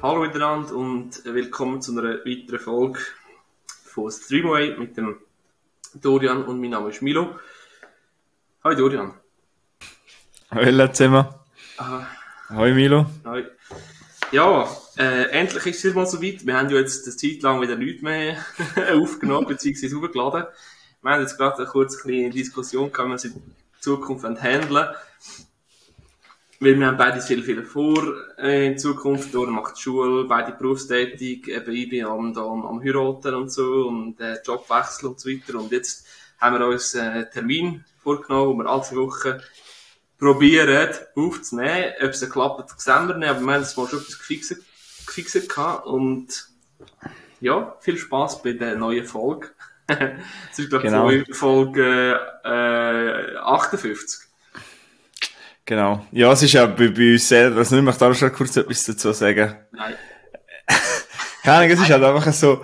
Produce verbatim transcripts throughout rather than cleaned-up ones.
Hallo miteinander und willkommen zu einer weiteren Folge von Streamway mit dem Dorian und mein Name ist Milo. Hi Dorian. Hallo zusammen. Aha. Hi Milo. Hi. Ja, äh, endlich ist es mal so weit. Wir haben ja jetzt eine Zeit lang wieder nichts mehr aufgenommen bzw. hochgeladen. Wir haben jetzt gerade eine kurze kleine Diskussion gehabt, wie wir es in Zukunft handeln wollen. Weil wir haben beide viel, viel vor äh, in Zukunft. Dora macht Schule, beide berufstätig, eben ich bin am, da, am, am Heiraten und so und äh, Jobwechsel und so weiter. Und jetzt haben wir uns einen Termin vorgenommen, wo wir alle zwei Wochen probieren aufzunehmen. Ob es klappt, sehen wir nicht, aber wir haben es mal schon etwas gefixt, gefixt gehabt. Und ja, viel Spass bei der neuen Folge. Das ist, glaube ich, genau. Folge äh, achtundfünfzig. Genau. Ja, es ist ja bei, bei uns selber, also ich möchte auch schon kurz etwas dazu sagen. Nein. Keine Ahnung, es ist halt einfach so,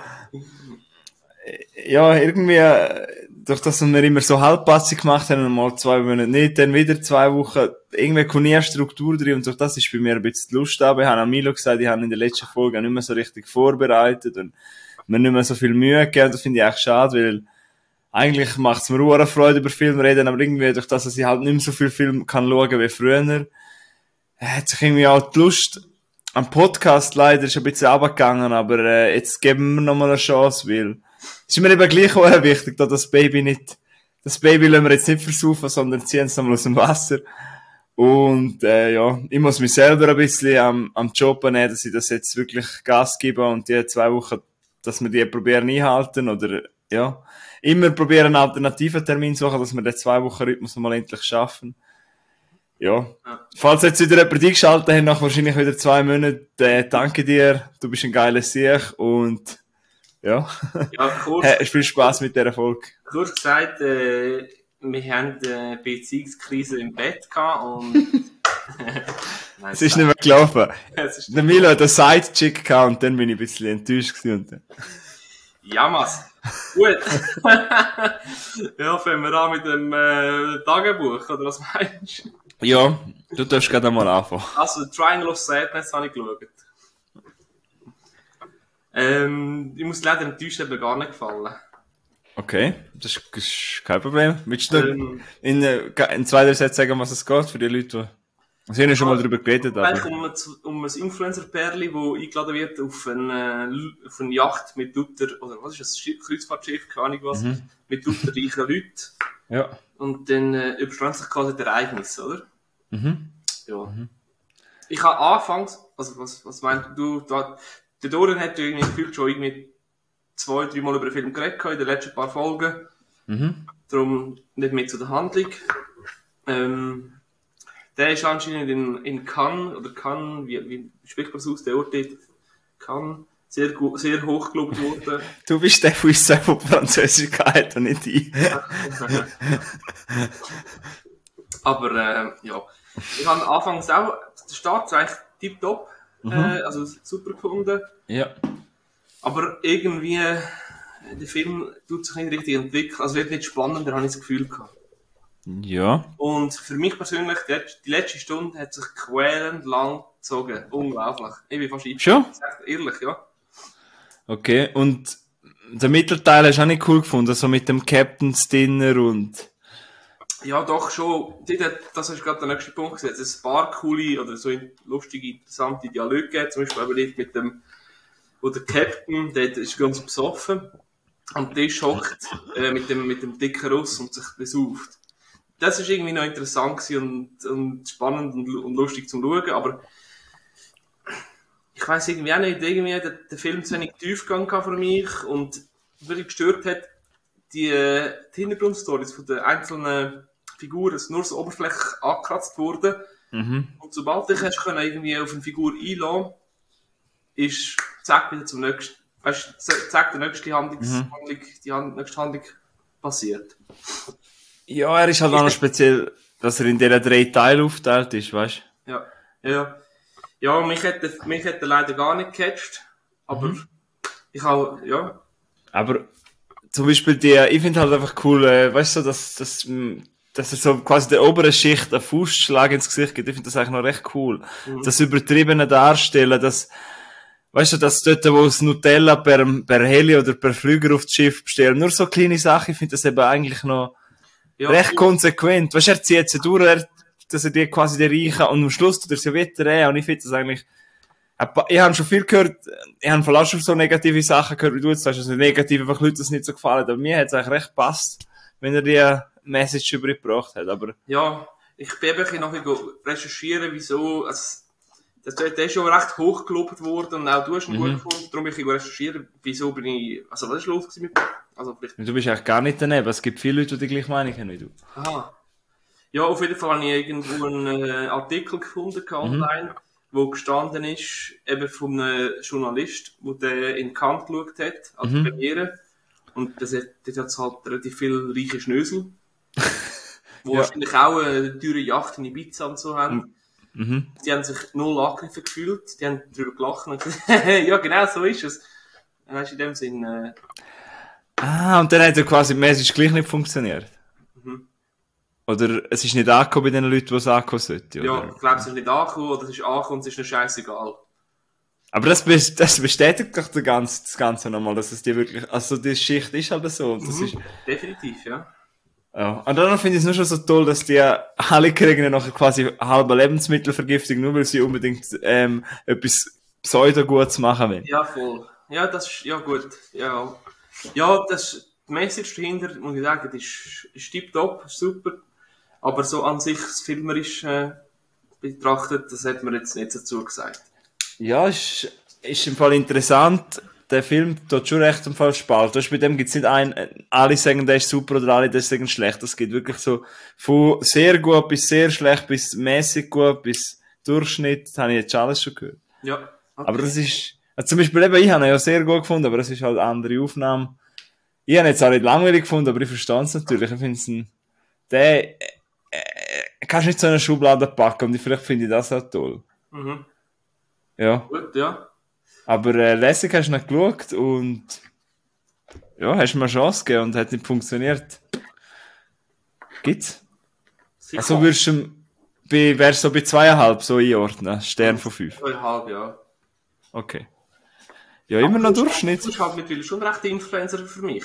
ja, irgendwie, durch das wir immer so halbpassig gemacht haben und mal zwei Monate nicht, dann wieder zwei Wochen, irgendwie kommt nie eine Struktur drin und durch das ist bei mir ein bisschen die Lust da. Ich habe an Milo gesagt, ich habe in der letzten Folge nicht mehr so richtig vorbereitet und mir nicht mehr so viel Mühe gegeben. Das finde ich echt schade, weil eigentlich macht es mir auch Freude, über Film reden, aber irgendwie durch das, dass ich halt nicht mehr so viel Film kann schauen wie früher, hat sich irgendwie auch die Lust am Podcast leider ist ein bisschen runtergegangen, aber äh, jetzt geben wir nochmal eine Chance, weil es ist mir eben gleich auch wichtig, dass das Baby nicht, das Baby lassen wir jetzt nicht versaufen, sondern ziehen es nochmal aus dem Wasser. Und äh, ja, ich muss mich selber ein bisschen am, am Job nehmen, dass ich das jetzt wirklich Gas gebe und die zwei Wochen, dass wir die probieren einhalten oder ja, immer probieren einen alternativen Termin zu suchen, dass wir den zwei Wochen Rhythmus mal endlich schaffen. Ja. ja. Falls jetzt wieder jemand eingeschaltet hat, nach wahrscheinlich wieder zwei Monaten, äh, danke dir, du bist ein geiler Sieg und ja, ja kurz, viel Spaß mit dieser Folge. Kurz gesagt, äh, wir haben eine Beziehungskrise im Bett gehabt und Nein, es ist nicht mehr gelaufen. Der Milo hat einen Sidechick gehabt und dann bin ich ein bisschen enttäuscht gewesen. Ja, Mas. Gut. Ja, fangen wir an mit dem äh, Tagebuch, oder was meinst du? Ja, du darfst gerade einmal anfangen. Also, Triangle of Sadness habe ich geschaut. Ähm, ich muss leider enttäuscht, aber gar nicht gefallen. Okay, das ist, das ist kein Problem. Willst du ähm, in, in zwei, drei Sätzen sagen, was es geht für die Leute, die wir haben ja schon mal darüber geredet haben? Um, um ein Influencer-Pärli, das eingeladen wird auf eine, auf eine Yacht mit lauter, oder was ist das, Kreuzfahrtschiff, keine Ahnung was, mhm. mit lauter reichen Leuten. Ja. Und dann äh, überstrahlen sich quasi die Ereignisse, oder? Mhm. Ja. Mhm. Ich habe anfangs, also was, was meinst du, da, der Dorian hat irgendwie gefühlt schon irgendwie zwei, drei Mal über den Film geredet in den letzten paar Folgen. Mhm. Darum nicht mehr zu der Handlung. Ähm, der ist anscheinend in, in Cannes, oder Cannes, wie, wie spricht man es aus, der Ort dort? Cannes, sehr, sehr hoch gelobt worden. Du bist der, der uns von Französisch gehalten, nicht ich. Aber, äh, ja. Ich habe anfangs auch, der Start war eigentlich tipptopp, mhm. äh, also super gefunden. Ja. Aber irgendwie, der Film tut sich nicht richtig entwickeln, also wird nicht spannender, habe ich das Gefühl gehabt. Ja. Und für mich persönlich, die letzte Stunde hat sich quälend lang gezogen. Unglaublich. Ich bin fast schon? Ehrlich, ja. Okay, und der Mittelteil hast du auch nicht cool gefunden, so mit dem Captain's Dinner und... Ja, doch schon. Das ist gerade der nächste Punkt gesetzt. Es ein paar coole oder so lustige, interessante Dialoge gegeben. Zum Beispiel eben mit dem, wo der Captain, der ist ganz besoffen, am Tisch hockt, äh, mit dem, mit dem dicken Russ und sich besauft. Das ist irgendwie noch interessant und, und spannend und, und lustig zum Schauen, aber ich weiss irgendwie auch nicht, irgendwie der, der Film zu wenig Tiefgang für mich und was mich gestört hat, die, die Hintergrundstories von den einzelnen Figuren sind nur so oberflächlich angekratzt worden. Mhm. Und sobald ich hast können irgendwie auf eine Figur einlassen, ist zack wieder zum nächsten, weißt du, zack die nächste Handlungs, mhm. Handlung, die Hand, nächste Handlung passiert. Ja, er ist halt auch noch speziell, dass er in diesen drei Teilen aufteilt ist, weißt du? Ja, ja. Ja, mich hätte, mich hätte leider gar nicht gecatcht, aber mhm. ich habe, ja. Aber zum Beispiel die, ich finde halt einfach cool, äh, weißt du, dass, dass, dass er so quasi der oberen Schicht einen Fußschlag ins Gesicht gibt. Ich finde das eigentlich noch recht cool. Mhm. Das übertriebene Darstellen, das, weißt du, dass dort, wo das Nutella per, per Heli oder per Flüger aufs Schiff bestellen, nur so kleine Sachen, ich finde das eben eigentlich noch ja, recht cool. Konsequent. Weißt du, er zieht sie durch, er, dass er die quasi der Reichen, und am Schluss tut er sie wieder, und ich finde das eigentlich, ich habe schon viel gehört, ich habe vielleicht schon so negative Sachen gehört, wie du jetzt sagst, also negativ, einfach Leute, das nicht so gefallen, aber mir hat es eigentlich recht gepasst, wenn er die Message übergebracht hat, aber... Ja, ich bin eben noch ein bisschen recherchieren, wieso, also, das, der ist schon recht hoch gelobt worden, und auch du hast ihn mhm. gut gefunden, darum bin ich recherchieren, wieso bin ich, also was ist los gewesen mit, also vielleicht... Du bist eigentlich gar nicht daneben, es gibt viele Leute, die die gleiche Meinung haben wie du. Aha. Ja, auf jeden Fall habe ich irgendwo einen äh, Artikel gefunden, online, mhm. wo gestanden ist, eben von einem Journalist, der in Kant geschaut hat, als mhm. Premiere. Und das hat, das hat halt relativ viele reiche Schnösel, die ja. wahrscheinlich auch eine teure Yacht in Ibiza und so haben. Mhm. Die haben sich null angegriffen gefühlt, die haben darüber gelacht und gesagt, ja genau, so ist es. Dann hast du in dem Sinn... Äh... Ah, und dann hat ja quasi die Message gleich nicht funktioniert. Mhm. Oder es ist nicht angekommen bei den Leuten, die es angekommen sollte, oder? Ja, ich glaube, es ist nicht angekommen, oder es ist angekommen, es ist ihnen scheißegal. Aber das, das bestätigt doch das Ganze, das Ganze nochmal, dass es die wirklich, also die Schicht ist halt so. Und das mhm, ist, definitiv, ja. Ja. Und dann finde ich es nur schon so toll, dass die alle kriegen noch quasi halbe Lebensmittelvergiftung, nur weil sie unbedingt ähm, etwas Pseudo-Gutes machen wollen. Ja, voll. Ja, das ist, ja gut, ja. Ja, das, die Message dahinter, muss ich sagen, die ist, ist tipptopp, super. Aber so an sich, das filmerisch äh, betrachtet, das hat man jetzt nicht dazu gesagt. Ja, ist, ist im Fall interessant. Der Film tut schon recht im Fall spalten. Bei dem gibt es nicht ein, alle sagen, der ist super oder alle, der sagen schlecht. Es geht wirklich so von sehr gut bis sehr schlecht bis mäßig gut bis Durchschnitt. Das habe ich jetzt schon alles schon gehört. Ja. Okay. Aber das ist, also zum Beispiel eben, ich habe ihn ja sehr gut gefunden, aber es ist halt eine andere Aufnahme. Ich habe ihn jetzt auch nicht langweilig gefunden, aber ich verstehe es natürlich. Ich finde es ein, der, äh, äh, kannst nicht so eine Schublade packen, und vielleicht finde ich das auch toll. Mhm. Ja. Gut, ja. Aber äh, lässig hast du nicht geschaut und ja, hast du mir eine Chance gegeben und hat nicht funktioniert. Gibt's? Sicher. Also würdest du bei, wärst du so bei zweieinhalb so einordnen? Stern von fünf? Zweieinhalb, ja. Okay. Ja, immer noch Durchschnitt. Du bist halt mittlerweile schon ein rechter Influencer für mich.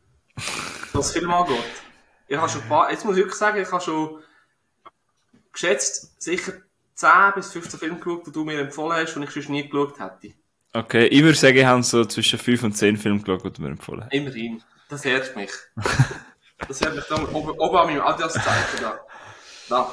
Was Film angeht. Ich habe schon ein paar, jetzt muss ich wirklich sagen, ich habe schon geschätzt sicher zehn bis fünfzehn Filme geschaut, die du mir empfohlen hast, die ich sonst nie geschaut hätte. Okay, ich würde sagen, ich habe so zwischen fünf und zehn Filme geschaut, die du mir empfohlen hast. Immerhin. Das ehrt mich. Das ehrt mich da oben, oben an meinem Adidas-Zeichen da. Da.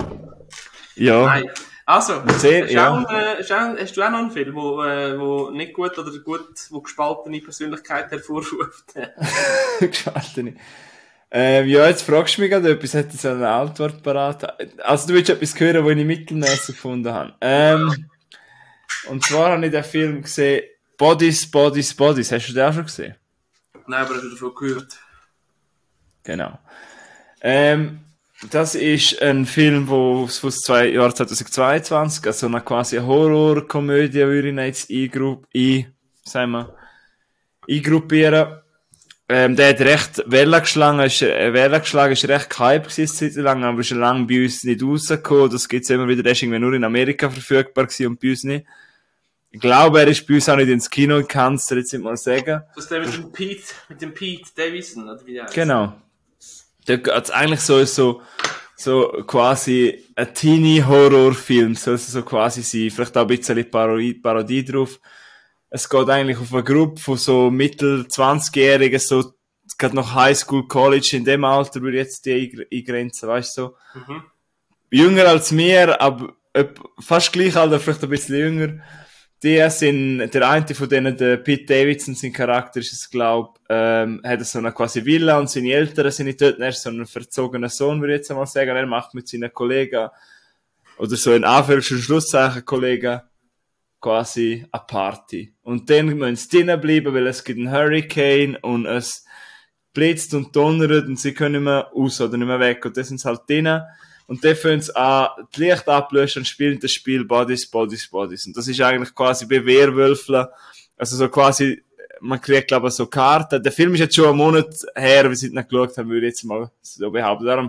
Ja. Nein. Also, zehn, hast, ja. auch, äh, hast, auch, hast du auch noch einen Film, wo, äh, wo nicht gut oder gut, wo gespaltene Persönlichkeit hervorruft? Gespaltene. Ähm, ja, jetzt fragst du mich gerade etwas, hätte ich so eine Antwort parat. Also du willst etwas hören, was ich mittelmäßig gefunden habe. Ähm, und zwar habe ich den Film gesehen, Bodies, Bodies, Bodies. Hast du den auch schon gesehen? Nein, aber hast du davon gehört? Genau. Ähm, das ist ein Film, wo aus dem Jahr zweitausendzweiundzwanzig, also eine quasi Horror-Komödie, würde ich jetzt eingrupp, ein, sagen wir, eingruppieren. Ähm, der hat recht Welle geschlagen, ist, äh, Welle geschlagen, ist recht gehypt gewesen, Zeit lang, aber ist schon lange bei uns nicht rausgekommen. Das gibt's immer wieder, der ist irgendwie nur in Amerika verfügbar gewesen und bei uns nicht. Ich glaube, er ist bei uns auch nicht ins Kino gekommen, kannst du jetzt nicht mal sagen. Das ist der mit dem Pete, mit dem Pete Davidson, oder wie der heißt? Genau. Der geht's eigentlich so, so, so quasi ein Teenie-Horror-Film, soll es so quasi sein, vielleicht auch ein bisschen Parodie, Parodie drauf. Es geht eigentlich auf eine Gruppe von so Mittel-zwanzigjährigen, so, gerade noch Highschool, College, in dem Alter würde ich jetzt die eingrenzen, weißt du, so. Mhm. Jünger als mir, aber fast gleich alt, aber vielleicht ein bisschen jünger. Die sind, der eine von denen, der Pete Davidson, sein Charakter ist es, glaub, ähm, hat so eine quasi Villa und seine Eltern sind nicht dort, er ist so ein verzogener Sohn, würde ich jetzt einmal sagen, er macht mit seinen Kollegen, oder so in Anführungs- und Schlusszeichen Kollegen, quasi eine Party. Und dann müssen sie drinnen bleiben, weil es gibt einen Hurricane und es blitzt und donnert und sie können nicht mehr raus oder nicht mehr weg. Und dann sind sie halt drinnen. Und dann fangen sie an, die Licht ablöschen und spielen das Spiel Bodies, Bodies, Bodies. Und das ist eigentlich quasi bei Werwölfeln. Also so quasi, man kriegt glaube ich so Karten. Der Film ist jetzt schon einen Monat her, wie sie ihn geschaut haben, würde ich jetzt mal so behaupten. Darum,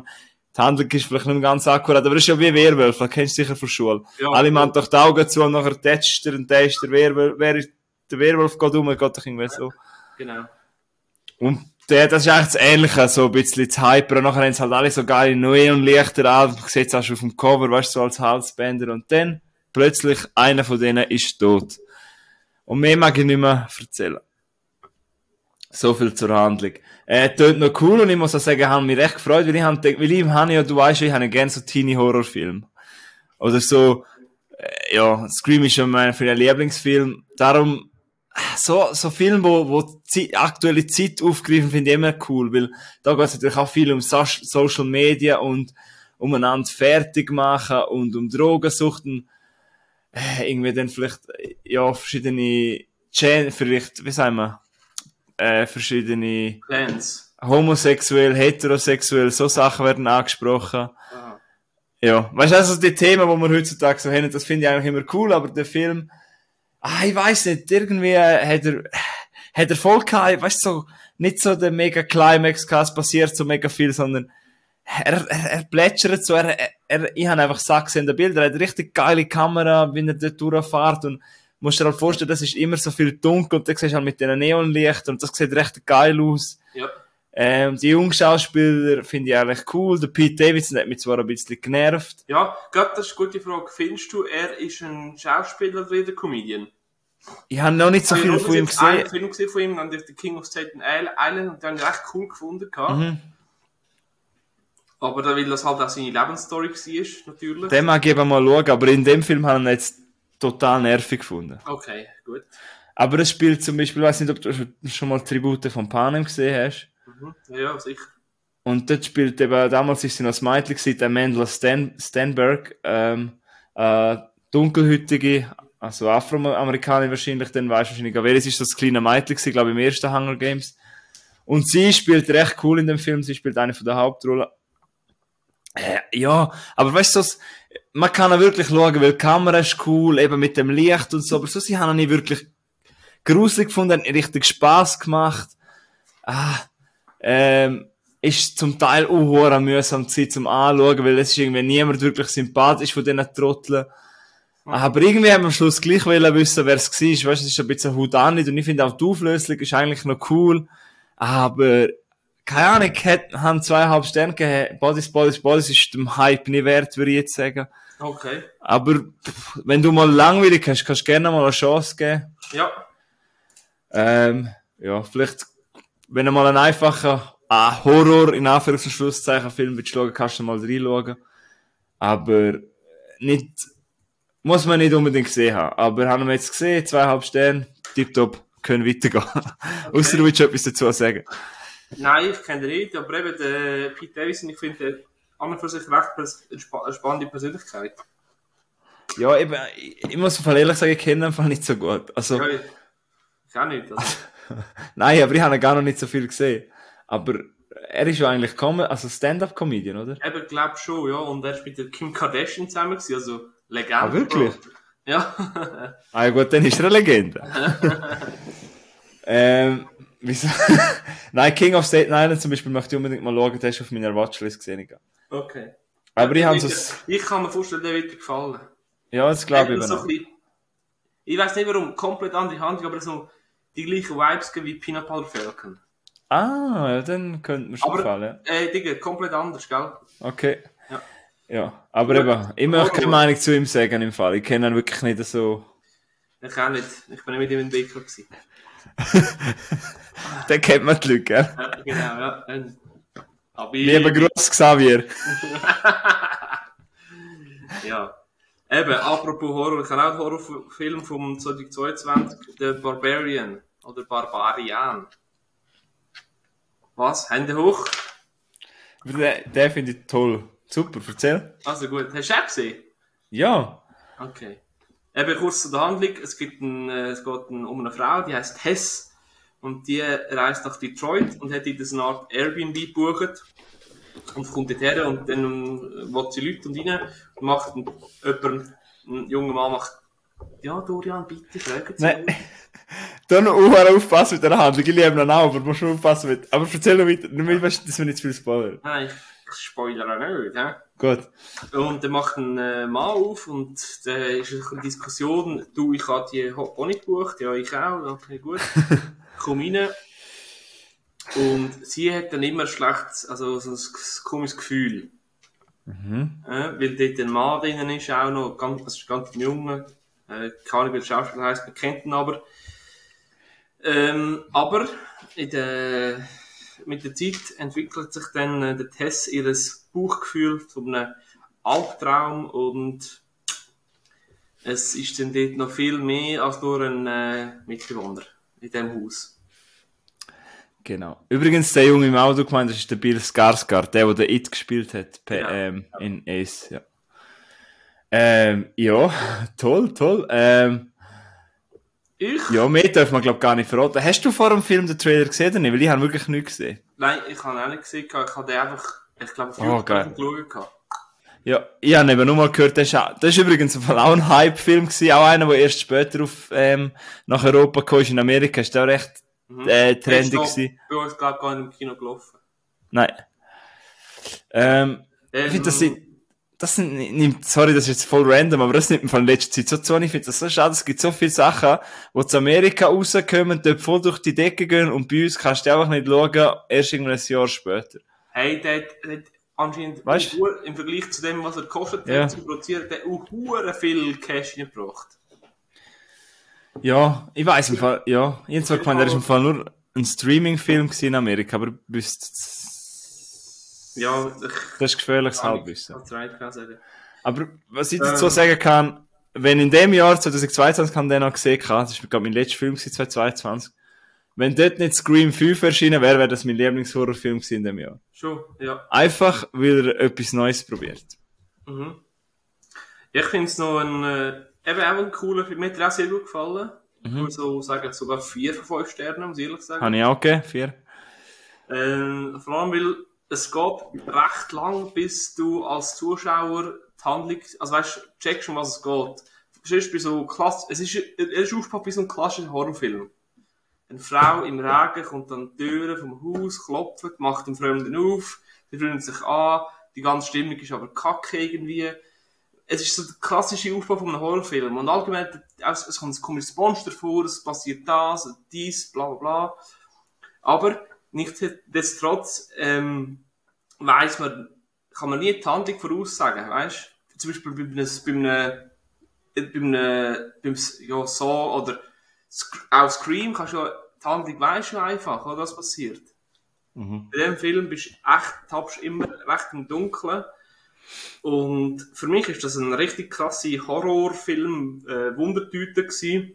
die Handlung ist vielleicht nicht ganz akkurat, aber es ist ja wie Werwolf, das kennst du sicher von Schule. Ja, Alle machen doch die Augen zu und nachher tätscht er und der ist der Werwolf, wer ist, der Werwolf geht um, geht doch irgendwie so. Genau. Und der, das ist eigentlich das Ähnliche, so ein bisschen das Hyper, und nachher haben sie halt alle so geile Neonlichter an, man sieht es auch schon auf dem Cover, weißt du, so als Halsbänder, und dann, plötzlich, einer von denen ist tot. Und mehr mag ich nicht mehr erzählen. So viel zur Handlung. Äh, tönt noch cool, und ich muss auch sagen, ich habe mich recht gefreut, weil ich habe gedacht, weil ich habe ja, du weißt ja, ich habe gerne so Teenie-Horrorfilme. Oder so, äh, ja, Scream ist ja mein für Lieblingsfilm. Darum, so, so Filme, wo, wo die aktuelle Zeit aufgreifen, finde ich immer cool, weil da geht es natürlich auch viel um so- Social Media und umeinander fertig machen und um Drogensucht und, äh, irgendwie dann vielleicht, ja, verschiedene, Gen vielleicht, wie sagen wir, äh, verschiedene, Clans. homosexuell, heterosexuell, so Sachen werden angesprochen. Aha. Ja, weißt du, also die Themen, die wir heutzutage so haben, das finde ich eigentlich immer cool, aber der Film, ah, ich weiss nicht, irgendwie äh, hat er, hat er voll gehabt, weißt du, so, nicht so der mega Climax gehabt, es passiert so mega viel, sondern er, er, er plätschert so, er, er, ich habe einfach Sachen gesehen, der Bilder, er hat eine richtig geile Kamera, wie er dort durchfährt, und musst dir halt vorstellen, das ist immer so viel dunkel, und dann siehst du halt mit den Neonlichtern, und das sieht recht geil aus. Ja. Ähm, die jungen Schauspieler finde ich eigentlich cool, der Pete Davidson hat mich zwar ein bisschen genervt. Ja, gerade das ist eine gute Frage. Findest du, er ist ein Schauspieler oder ein Comedian? Ich habe noch nicht so Ich viel habe von ihm jetzt einen gesehen. Film gesehen von ihm, dann The King of Staten Island, und den habe ich recht cool gefunden. gehabt. Mhm. Aber da, weil das halt auch seine Lebensstory war, natürlich. Den mag ich eben mal schauen, aber in dem Film habe ich ihn jetzt total nervig gefunden. Okay, gut. Aber es spielt zum Beispiel, ich weiß nicht, ob du schon mal Tribute von Panem gesehen hast. Mhm. Ja, ja, sicher. Und dort spielt eben, damals ist sie noch das Mädchen gewesen, der Mandela Stan, Stanberg, ähm, äh, dunkelhütige, also Afroamerikaner wahrscheinlich, dann weisst du wahrscheinlich, wer es ist, das kleine Mädchen gewesen, glaube ich, im ersten Hunger Games. Und sie spielt recht cool in dem Film, sie spielt eine von der Hauptrollen. Äh, ja, aber weißt du, so, man kann auch wirklich schauen, weil die Kamera ist cool, eben mit dem Licht und so, aber so, sie haben nicht wirklich gruselig gefunden, haben richtig Spass gemacht. Ah, ähm, ist zum Teil auch hure mühsam Zeit zum Anschauen, weil es ist irgendwie niemand wirklich sympathisch von diesen Trotteln. Mhm. Aber irgendwie haben wir am Schluss gleich wollen wissen, wer es war. Weißt du, es ist ein bisschen hautanit, und ich finde auch die Auflösung ist eigentlich noch cool. Aber, keine Ahnung, hat, haben zweieinhalb Sterne gegeben. Bodies, Bodies, Bodies ist dem Hype nicht wert, würde ich jetzt sagen. Okay. Aber, pff, wenn du mal langweilig hast, kannst du gerne mal eine Chance geben. Ja. Ähm, ja, vielleicht, wenn du mal einen einfachen ah, Horror, in Anführungs- und Schlusszeichen, Film willst schauen, kannst du mal reinschauen. Aber nicht, muss man nicht unbedingt gesehen haben. Aber haben wir jetzt gesehen, zweieinhalb Sterne, tipptopp, können weitergehen. Okay. Ausser du willst etwas dazu sagen. Nein, ich kenne den nicht, aber eben der Pete Davidson, ich finde den an und für sich recht pers- eine spa- eine spannende Persönlichkeit. Ja, eben, ich, ich muss voll ehrlich sagen, ich kenne ihn einfach nicht so gut. Also, Ja, ich, ich auch nicht. Also. nein, aber ich habe ihn gar noch nicht so viel gesehen. Aber er ist ja eigentlich Com- also Stand-up-Comedian, oder? Eben, glaube schon, ja. Und er ist mit der Kim Kardashian zusammen gewesen, also Legende. Ah, wirklich? Bro. Ja. Ah ja gut, dann ist er eine Legende. ähm, wieso? Nein, King of Staten Island zum Beispiel möchte ich unbedingt mal schauen, der ist auf meiner Watchlist gesehen. Okay. Aber ich ja, habe ich, so... ich kann mir vorstellen, der wird dir gefallen. Ja, das glaube ich so eben auch. bisschen, ich weiß nicht warum, komplett andere Handlung, aber so die gleichen Vibes wie Peanut Butter Falcon. Ah, ja, dann könnte mir schon Aber, gefallen. äh, Digga, komplett anders, gell? Okay. Ja. Ja, aber eben, ich möchte keine Meinung zu ihm sagen im Fall. Ich kenne ihn wirklich nicht so... Ich auch nicht. Ich bin nicht mit ihm in Wecker gewesen. Den kennt man die Leute, gell? Ja, genau, ja. Ähm, Aber ich... Lieber Gruß, Xavier. Ja. Eben, apropos Horror, ich habe auch einen Horrorfilm vom zweitausendzweiundzwanzig, The Barbarian. Oder Barbarian. Was? Hände hoch? Den, den finde ich toll. Super, erzähl. Also gut. Hast du auch gesehen? Ja. Okay. Eben kurz zu der Handlung. Es, gibt ein, äh, es geht ein, um eine Frau, die heißt Tess. Und die reist nach Detroit und hat in so eine Art Airbnb gebucht. Und kommt dorthin und dann um, will sie Leute und rein und macht ein, jemand, ein junger Mann macht, ja Dorian, bitte, fragen Sie Nein. Da noch auch aufpassen mit der Handlung. Ich liebe ihn auch, aber musst du aufpassen mit... Aber erzähl noch weiter. Das wird nicht zu viel Spoiler. Nein, ich spoilere nicht, hä? Gut. Und dann macht ein äh, Mann auf und da ist eine Diskussion, du, ich habe die Honig gebucht, ja, ich auch, okay, gut. Ich komme rein und sie hat dann immer ein schlechtes, also so ein komisches Gefühl. Mhm. Äh, weil dort ein Mann drinnen ist, auch noch, ganz, das ist ganz ein Junge, äh, keine Ahnung, wie der Schauspieler heisst, man kennt ihn aber. Ähm, aber in der, mit der Zeit entwickelt sich dann äh, der Tess ihr Bauchgefühl zu einem Albtraum und es ist dann dort noch viel mehr als nur ein äh, Mitbewohner in diesem Haus. Genau. Übrigens, der Junge im Auto gemeint, das ist der Bill Skarsgård, der, der den It gespielt hat, per, Ja. ähm, in Ace, ja. Ähm, ja, toll, toll. Ähm, Ich? ja, mehr darf man, glaube ich, gar nicht verraten. Hast du vor dem Film den Trailer gesehen oder nicht? Weil ich habe wirklich nichts gesehen. Nein, ich habe ihn auch nicht gesehen, ich habe den einfach, ich glaube, Oh, auf geil. YouTube geschaut. Ja, ich habe eben nur mal gehört, das ist, auch, das ist übrigens auch ein Hype-Film gewesen, auch einer, der erst später auf, ähm, nach Europa kam, in Amerika, ist der auch recht, Mhm. äh, trendy Der ist noch gewesen. bei uns, glaube ich, gar nicht im Kino gelaufen. Nein. Ähm, Ähm, ich finde, das sind, das sind, nimmt, sorry, das ist jetzt voll random, aber das nimmt man von letzter Zeit so zu. Ich finde das so schade, es gibt so viele Sachen, die zu Amerika rauskommen, dort voll durch die Decke gehen und bei uns kannst du einfach nicht schauen, erst irgendwann ein Jahr später. Hey, der hat, der hat anscheinend Weißt? auch, im Vergleich zu dem, was er gekostet Ja. hat, zu produzieren, der auch hure viel Cash reingebracht. Ja, ich weiss im Fall, ja. Ich habe zwar gemeint, er ist im Fall nur ein Streaming-Film gewesen in Amerika, aber du wüsst, Ja, ich das ist gefährliches kann Halbwissen. nichts dazu sagen. Aber was ich dazu sagen kann, wenn in dem Jahr zwanzig zweiundzwanzig haben den noch gesehen, das ist glaube mein letzter Film zwanzig zweiundzwanzig, wenn dort nicht Scream fünf erschienen wäre, wäre das mein Lieblingshorrorfilm gewesen in dem Jahr. Schon, ja. Einfach, weil er etwas Neues probiert. Mhm. Ich finde es noch ein, äh, eben auch ein cooler Film. Mir hat er auch sehr gut gefallen. Ich würde so sagen, sogar vier von fünf Sternen, muss ich ehrlich sagen. Habe ich auch gegeben, vier. Ähm, vor allem, weil es geht recht lang, bis du als Zuschauer die Handlung, also weißt du, checkst schon, was es geht. Verstehst du, bei so Klass, es ist, er ist aufgebaut wie so ein klassischer Horrorfilm. Eine Frau im Regen kommt an die Türe vom Haus, klopft, macht den Fremden auf, sie freuen sich an, die ganze Stimmung ist aber kacke irgendwie. Es ist so der klassische Aufbau von einem Horrorfilm. Und allgemein, es, es kommt ein komisches Monster vor, es passiert das, dies, bla bla bla. Aber nichtsdestotrotz ähm, weiss man, kann man nie die Handlung voraussagen, weißt? Zum Beispiel bei einem, bei einem, bei einem, beim, ja, so, oder Sc- auch Scream kannst du ja, die Handlung weisst du einfach, oder, was passiert. Mhm. Bei diesem Film bist du echt, tappst immer recht im Dunkeln. Und für mich ist das ein richtig krasse Horrorfilm, äh, Wundertüte gewesen.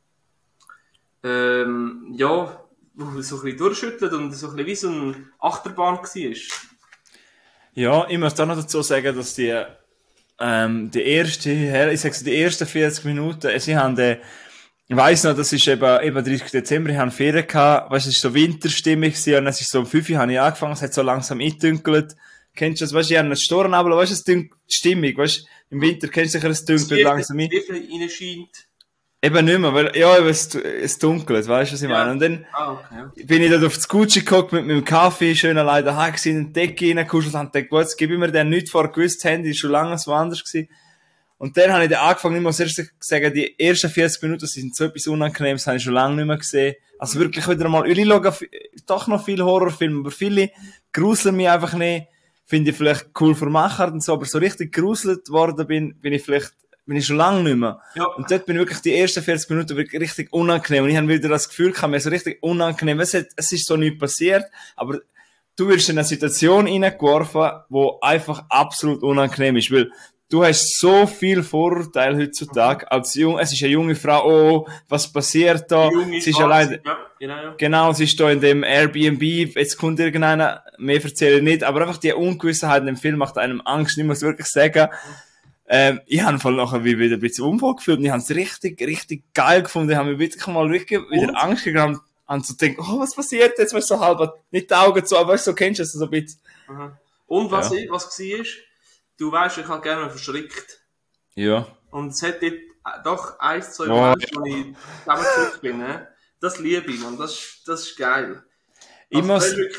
Ähm, ja, wo so ein bisschen durchschüttelt und so ein bisschen wie so eine Achterbahn war. Ja, ich muss da noch dazu sagen, dass die, ähm, die erste, ich sag's, die ersten vierzig Minuten, sie haben den, ich weiss noch, das ist eben, eben dreißigsten Dezember, ich hatte Ferien gehabt, weißt du, es ist so Winterstimmung gewesen, und es ist so um fünf Uhr habe ich angefangen, es hat so langsam eingedünkelt. Kennst du das, weißt du, ich habe einen Storn, aber weißt du, es dünkt, die Stimmung, weißt du, im Winter kennst du sicher, es dünkelt langsam ein. Wie viel reinscheint. Eben nicht mehr, weil, ja, eben, es, es dunkelt, weißt du, was ich Ja. meine? Und dann Ah, okay. bin ich dort auf das Gucci geguckt mit meinem Kaffee, schön allein daheim gewesen, in die Decke reingekuschelt und dachte, gut, jetzt gebe ich mir dann nichts vor gewusst, das Handy ist schon lange so anders gewesen. Und dann habe ich dann angefangen, ich muss erst sagen, die ersten vierzig Minuten sind so etwas Unangenehmes, habe ich schon lange nicht mehr gesehen. Also wirklich wieder mal, ich schaue doch noch viele Horrorfilme, aber viele gruseln mich einfach nicht. Finde ich vielleicht cool für Macher und so, aber so richtig gruselt worden bin, bin ich vielleicht, bin ich schon lange nicht mehr. Ja. Und dort bin ich wirklich die ersten vierzig Minuten wirklich richtig unangenehm. Und ich habe wieder das Gefühl gehabt, mir so richtig unangenehm. Es, hat, es ist so nichts passiert, aber du wirst in eine Situation hineingeworfen, wo einfach absolut unangenehm ist, weil du hast so viel Vorurteil heutzutage Mhm. als jung, es ist eine junge Frau, oh, was passiert da? Die junge Sie ist Schwarze, allein, ja, genau, ja. genau, sie ist da in dem Airbnb, jetzt kommt irgendeiner, mehr erzähle ich nicht, aber einfach die Ungewissheit in dem Film macht einem Angst, ich muss wirklich sagen, ähm, ich habe voll nachher wie wieder ein bisschen unwohl gefühlt und ich habe es richtig, richtig geil gefunden, ich habe mir wirklich mal wirklich wieder Und? Angst gehabt, an zu denken, oh, was passiert jetzt, weißt du, so halb, nicht die Augen zu, aber weißt du, so kennst du es so ein bisschen. Aha. Und was, Ja. ich, was war, du weißt, ich habe gerne verschreckt. Ja. Und es hat dort äh, doch ein, zwei Oh, Momente, wo ich zusammengerückt bin. Ne? Das liebe ich, man. Das, ist- das ist geil. Ich Also, muss- das ist wirklich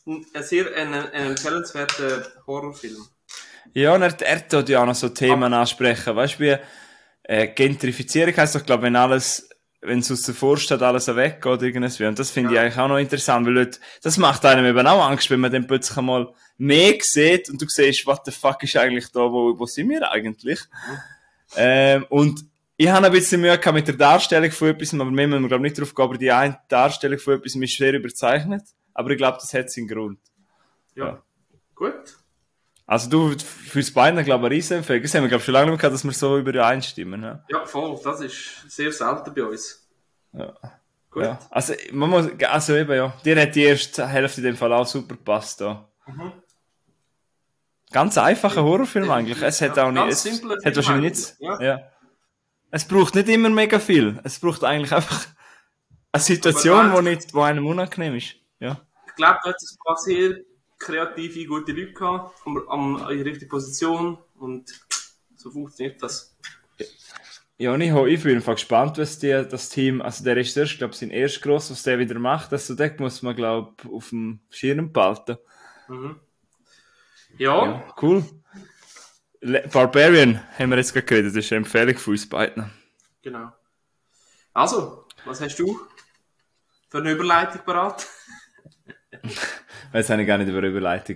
ein sehr ein, ein empfehlenswerter Horrorfilm. Ja, und er, er tut ja auch noch so Themen ansprechen. Weißt du, wie äh, Gentrifizierung heisst doch, glaube wenn alles, wenn es aus der Vorstadt alles weggeht oder irgendwas wie. Und das finde ja. ich eigentlich auch noch interessant, weil Leute, das macht einem eben auch Angst, wenn man dann plötzlich einmal mehr sieht und du siehst, what the fuck ist eigentlich da, wo, wo sind wir eigentlich? Mhm. Ähm, und ich habe ein bisschen Mühe gehabt mit der Darstellung von etwas, aber wir müssen, glaube nicht drauf gehen, aber die eine Darstellung von etwas ist schwer überzeichnet. Aber ich glaube, das hat seinen Grund. Ja, ja. Gut. Also du, fürs Beine, glaube ich, eine Riesenempfehlung. Das haben wir, glaube ich, schon lange nicht gehabt, dass wir so übereinstimmen. Ja, ja voll. Das ist sehr selten bei uns. Ja. Gut. Ja. Also, man muss, also eben, ja. Dir hat die erste Hälfte in dem Fall auch super gepasst, da. Mhm. Ganz einfacher Horrorfilm ja, eigentlich. Es hat ja, auch nicht, es hat wahrscheinlich nichts, ja. ja. Es braucht nicht immer mega viel. Es braucht eigentlich einfach eine Situation, wo nicht, wo einem unangenehm ist. Ja. Ich glaube, du hast ein paar sehr kreative, gute Leute gehabt, an der richtigen Position und so funktioniert das. Ja, und ich, ich bin einfach gespannt, was die, das Team, also der ist erst, glaube ich, sein erst gross, was der wieder macht. Also den muss man, glaube ich, auf dem Schirm behalten. Mhm. Ja. ja. Cool. Le- Barbarian haben wir jetzt gerade geredet, das ist eine Empfehlung von uns beiden. Genau. Also, was hast du für eine Überleitung parat? Jetzt habe ich gar nicht über Überleitung.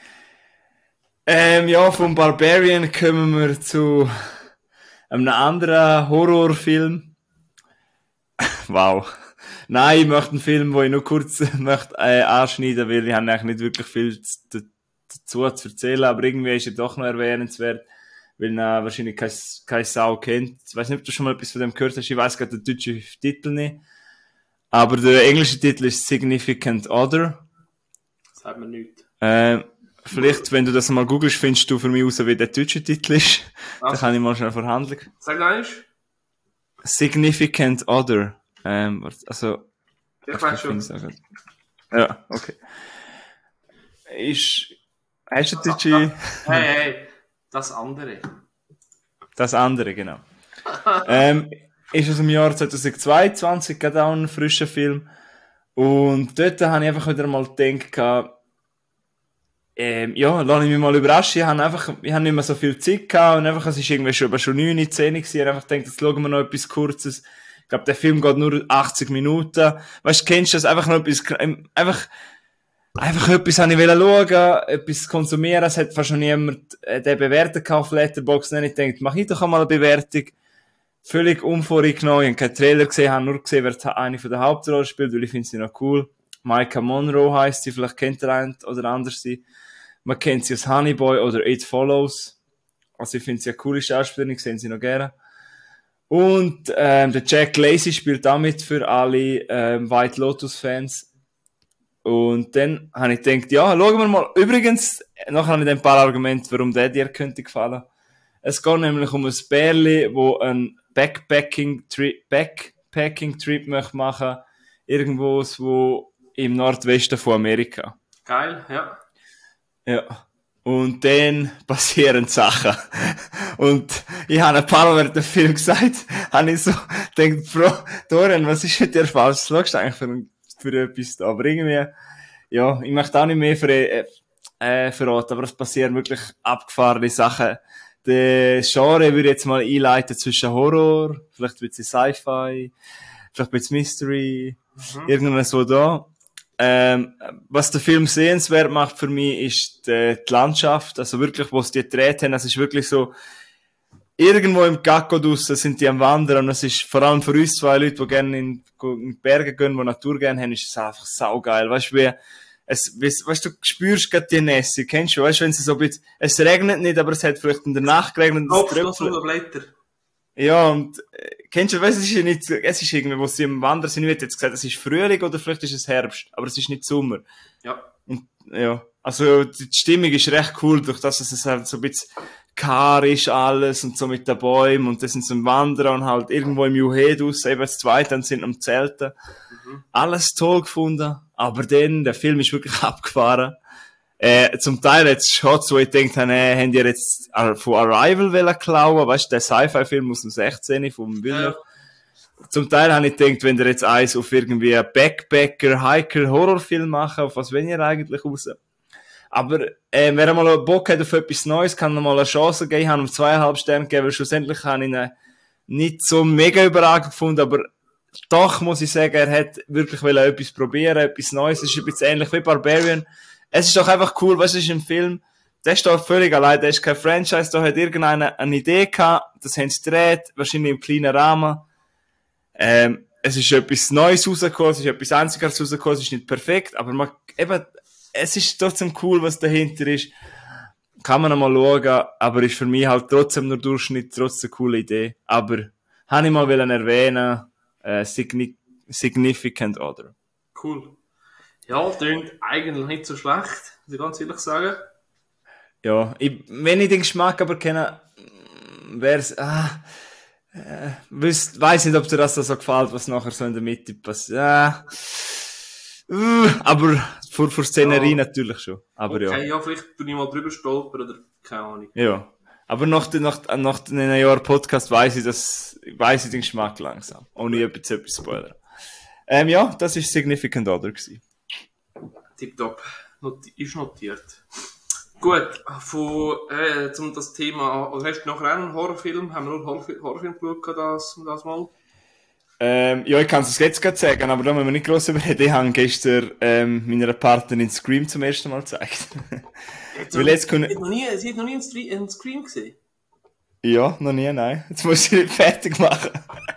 Ähm, ja, vom Barbarian kommen wir zu einem anderen Horrorfilm. Wow. Nein, ich möchte einen Film, wo ich nur kurz möchte, äh, anschneiden, weil ich habe eigentlich nicht wirklich viel zu, dazu zu erzählen, aber irgendwie ist er doch noch erwähnenswert, weil ihn äh, wahrscheinlich kein, kein Sau kennt. Ich weiß nicht, ob du schon mal etwas von dem gehört hast, ich weiß gerade den deutschen Titel nicht. Aber der englische Titel ist Significant Other. Das sagt mir nichts. Äh, vielleicht, wenn du das mal googelst, findest du für mich raus, wie der deutsche Titel ist. Also. Da kann ich mal schnell verhandeln. Sag eins. Significant Other. Ähm, also. Ich weiß schon. Ja, okay. Ist, hast du deutsche? Hey, hey, das andere. Das andere, genau. ähm, ist aus dem Jahr zwanzig zweiundzwanzig, gerade auch ein frischer Film. Und dort habe ich einfach wieder mal gedacht, ähm, ja, lass ich mich mal überraschen. Ich habe einfach, ich habe nicht mehr so viel Zeit gehabt und einfach, es ist irgendwie schon, schon neun, zehn gewesen. Ich habe einfach gedacht, jetzt schauen wir noch etwas Kurzes. Ich glaube, der Film geht nur achtzig Minuten. Weißt du, kennst du das? Einfach noch etwas, einfach, einfach etwas habe ich schauen, etwas konsumieren. Es hat fast schon niemand äh, den bewertet auf Letterboxd. Und ich dachte, mach ich doch einmal eine Bewertung. Völlig unvoreingenommen. Ich habe keinen Trailer gesehen, habe nur gesehen, wer eine von der Hauptrollen spielt, weil ich finde sie noch cool. Maika Monroe heisst sie, vielleicht kennt ihr einen oder anders sie. Man kennt sie als Honeyboy oder It Follows. Also ich finde sie eine coole Schauspielerin, ich sehe sie noch gerne. Und ähm, der Jack Lacey spielt damit für alle ähm, White Lotus-Fans. Und dann habe ich gedacht, ja, schauen wir mal. Übrigens, noch habe ich ein paar Argumente, warum der dir könnte gefallen. Es geht nämlich um ein Bärli, wo ein Backpacking-Trip Backpacking-Trip möchte machen, irgendwo wo im Nordwesten von Amerika. Geil, ja. Ja. Und dann passieren Sachen. Und ich habe ein paar Mal während dem Film gesagt, habe ich so gedacht, Bro, Dorian, was ist mit dir falsch? Was schaust du eigentlich für, für etwas da? Aber irgendwie, ja, ich möchte auch nicht mehr für, äh, äh, verraten, aber es passieren wirklich abgefahrene Sachen. Der Genre würde ich jetzt mal einleiten zwischen Horror, vielleicht ein bisschen Sci-Fi, vielleicht ein bisschen Mystery, mhm. irgendwas so da. Ähm, was der Film sehenswert macht für mich, ist die, die Landschaft, also wirklich, wo sie die gedreht haben, es ist wirklich so, irgendwo im Gacko draussen sind die am Wandern und es ist vor allem für uns zwei Leute, die gerne in, in die Berge gehen, die Natur gerne haben, ist es einfach saugeil, weißt du, wie, es, weißt du, du spürst gerade die Nässe, kennst du, weißt du, wenn es so ein bisschen, es regnet nicht, aber es hat vielleicht in der Nacht geregnet, und es tröpfelt. Ja, und, äh, kennst du, weißt, es ist ja nicht, es ist irgendwie, wo sie im Wandern sind, ich hätte jetzt gesagt, es ist Frühling oder vielleicht ist es Herbst, aber es ist nicht Sommer. Ja. Und, ja. Also, die Stimmung ist recht cool, durch das, dass es halt so ein bisschen kahl ist alles und so mit den Bäumen und das sind so im Wandern und halt irgendwo im Juhe draussen, eben das Zweite, dann sind am Zelten. Mhm. Alles toll gefunden, aber dann, der Film ist wirklich abgefahren. Äh, zum Teil jetzt Shots, wo ich denke, äh, haben die jetzt von Arrival wollen klauen, weißt du, der Sci-Fi-Film aus dem sechzehn vom Villeneuve. zum Teil habe ich gedacht, wenn ihr jetzt eins auf irgendwie einen Backpacker, Hiker, Horrorfilm machen, auf was wenn ihr eigentlich raus? Aber, äh, wer mal Bock hat auf etwas Neues, kann noch mal eine Chance geben. Ich habe ihm zweieinhalb Sterne gegeben, weil schlussendlich habe ich ihn nicht so mega überragend gefunden, aber doch muss ich sagen, er hat wirklich etwas probieren, etwas Neues. Es ist ein bisschen ähnlich wie Barbarian. Es ist doch einfach cool, was ist ein Film, der steht völlig allein, der ist kein Franchise, da hat irgendeiner eine Idee gehabt, das haben sie gedreht, wahrscheinlich im kleinen Rahmen. Ähm, es ist etwas Neues rausgekommen, es ist etwas Einziges rausgekommen, es ist nicht perfekt, aber man, eben, es ist trotzdem cool, was dahinter ist. Kann man einmal schauen, aber ist für mich halt trotzdem nur Durchschnitt, trotzdem eine coole Idee. Aber, habe ich mal wollen erwähnen, äh, Signi- Significant Other. Cool. Ja, klingt eigentlich nicht so schlecht, muss ich ganz ehrlich sagen. Ja, ich, wenn ich den Geschmack aber kenne, wär's, ah, äh, wüsst, weiss nicht, ob dir das so gefällt, was nachher so in der Mitte passiert. Ah, uh, aber für, für Szenerie Ja. natürlich schon. Aber Okay, ja. ja, vielleicht bin ich mal drüber stolpern oder keine Ahnung. Ja. Aber nach, den- nach, nach einem Jahr Podcast weiss ich, das, weiss ich den Geschmack langsam. Ohne etwas, etwas spoilern. Ähm, ja, das ist Significant Other gewesen. Tipptopp. Noti- ist notiert. Gut, von, äh, zum das Thema, also hast du noch einen Horrorfilm? Haben wir nur Horrorfilm, Horrorfilm geschaut, das, das mal? Ähm, ja, ich kann es jetzt gerade sagen, aber da müssen wir nicht gross überreden. Ich habe gestern ähm, meiner Partnerin Scream zum ersten Mal gezeigt. Weil jetzt Sie können... hat noch nie, sie hat noch nie einen, Stre- einen Scream gesehen. Ja, noch nie, nein. Jetzt muss ich nicht fertig machen.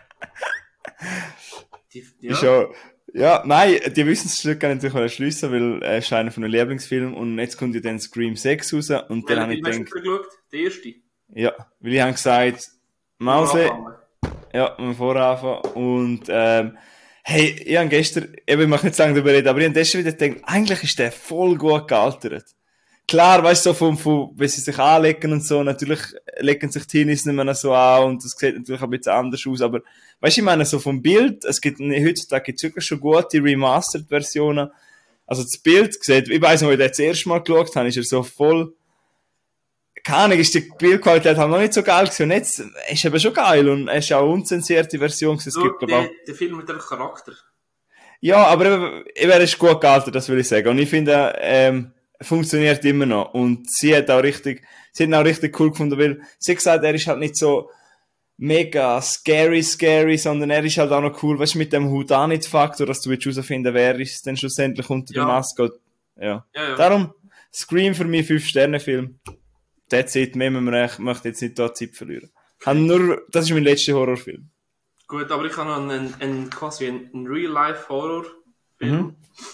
Die, ja. Ist ja, ja, nein, die Wissensstücke kann ich natürlich erschliessen, weil er ist einer von den Lieblingsfilmen und jetzt kommt ja dann Scream sechs raus und dann habe ich Welchen Film hast gedacht, du geschaut? Der erste? ja, weil ich habe gesagt, Mause, Anfangen. ja, wir voranfangen und ähm, hey, ich habe gestern, eben, ich möchte nicht sagen darüber reden, aber ich habe gestern wieder gedacht, eigentlich ist der voll gut gealtert. Klar, weißt du, so vom, vom, wenn sie sich anlegen und so, natürlich legen sich Teenies nicht mehr so an und das sieht natürlich ein bisschen anders aus, aber weißt du, ich meine, so vom Bild, es gibt, heutzutage gibt es wirklich schon gute Remastered-Versionen. Also das Bild sieht, ich weiss noch, als ich den das erste Mal geschaut habe, ist er so voll, keine Ahnung, ist die Bildqualität halt noch nicht so geil gewesen und jetzt ist er eben schon geil und es ist auch eine unzensierte Version gewesen. Es So, gibt, glaub, der, auch, der Film hat einfach Charakter. ja, aber eben, eben, er ist gut gealtert, das will ich sagen. Und ich finde, ähm, funktioniert immer noch. Und sie hat auch richtig, sie hat ihn auch richtig cool gefunden, weil sie hat gesagt, er ist halt nicht so mega scary, scary, sondern er ist halt auch noch cool, weißt du, mit dem Whodunit-Faktor, dass du willst herausfinden, wer ist denn schlussendlich unter Ja. der Maske. Ja. Ja, ja. Darum, Scream für mich fünf Sterne Film. That's it, mehr müssen wir, ich möchte jetzt nicht da Zeit verlieren. Okay. Nur, das ist mein letzter Horrorfilm. Gut, aber ich habe noch einen, einen quasi einen, einen Real-Life-Horror-Film. Mhm.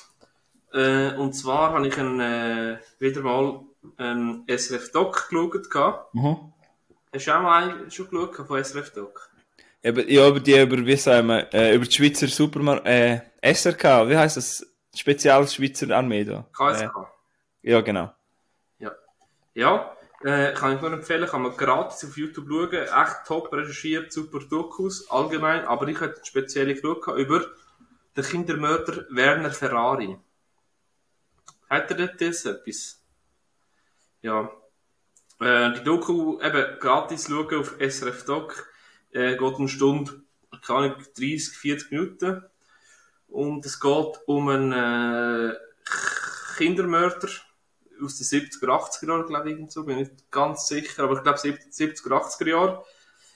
Äh, und zwar habe ich einen, äh, wieder mal einen S R F-Doc geschaut. Mhm. Hast du auch mal einen schon geschaut von S R F-Doc? Über, ja, über die, über, wie sagen wir, äh, über die Schweizer Supermarkt, äh, S R K, wie heisst das? Spezial Schweizer Armee da. K S K. Äh, ja, genau. Ja. Ja, äh, kann ich nur empfehlen, kann man gratis auf YouTube schauen. Echt top recherchiert, super Dokus, allgemein. Aber ich hatte speziell geschaut über den Kindermörder Werner Ferrari. Hat er das etwas? Ja. Äh, die Doku eben gratis schauen auf S R F Doc. Äh, geht eine Stunde, keine Ahnung, dreißig, vierzig Minuten. Und es geht um einen äh, Kindermörder aus den siebziger, achtziger Jahren, glaube ich, so. Bin nicht ganz sicher, aber ich glaube siebziger, achtziger Jahre.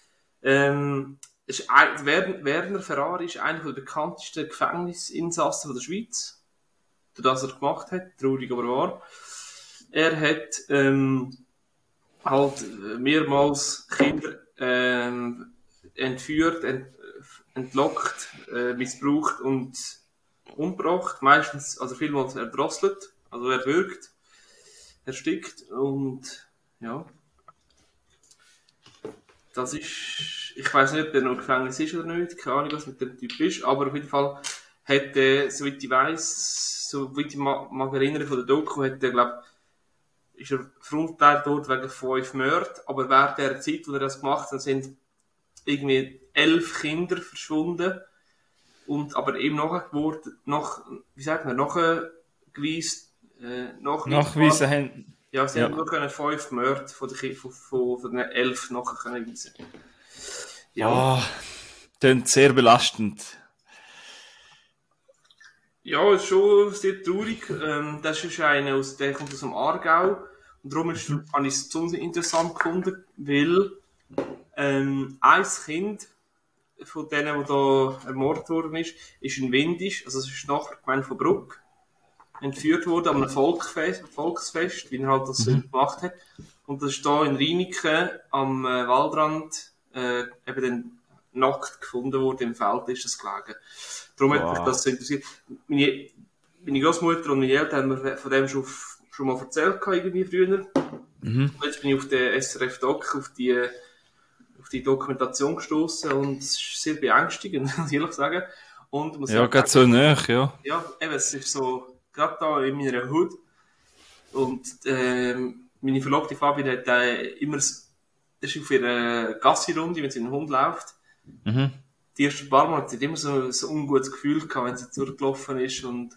Ähm, ist ein, Werner Ferrari ist einer der bekanntesten Gefängnisinsassen der Schweiz. Das er gemacht hat, traurig aber wahr. Er hat ähm, halt mehrmals Kinder ähm, entführt, ent, entlockt, äh, missbraucht und umgebracht. Meistens, also vielmals erdrosselt, also erwürgt, erstickt und ja. Das ist, ich weiß nicht, ob der noch im Gefängnis ist oder nicht, keine Ahnung, was mit dem Typ ist, aber auf jeden Fall hat er, soweit ich weiss, soweit ich mag, mag erinnern von der Doku, hat er, glaub, ist er verurteilt dort wegen fünf Morden, aber während der Zeit, wo er das gemacht hat, sind irgendwie elf Kinder verschwunden und aber eben nachgeworden, nach, wie sagt man, nachgewiesen, äh, nachweisen haben. Ja, sie ja. haben nur können fünf Morde von den, von, von, von den elf nachher können weisen. Ja. Oh, Klingt sehr belastend. Ja, ist schon sehr traurig. Ähm, das ist einer, aus, der kommt aus dem Aargau. Und darum ist, mhm. habe ich es besonders interessant gefunden, weil ähm, ein Kind von denen, der da ermordet worden ist, ist ein Windisch, also es ist nachher Gemeinde von Bruck, entführt worden an einem Volksfest, Volksfest, wie er halt das mhm. gemacht hat. Und das ist da in Rheiniken am äh, Waldrand äh, eben dann nackt gefunden worden, im Feld ist das gelegen. Darum wow. hat mich das so interessiert. Meine, meine Großmutter und meine Eltern haben mir von dem schon, schon mal erzählt, irgendwie früher. Mhm. Und jetzt bin ich auf den S R F-Doc, auf die auf die Dokumentation gestoßen und es ist sehr beängstigend, muss ich ehrlich sagen. Und muss ja, gerade so nah, ja. Ja, eben, es ist so, gerade da in meiner Hut. Und ähm, meine Verlobte Fabian hat äh, immer, das ist auf ihrer Gassi-Runde, wenn sie einen Hund läuft. Mhm. Die ersten paar Mal hat sie immer so, so ein ungutes Gefühl gehabt, wenn sie durchgelaufen ist und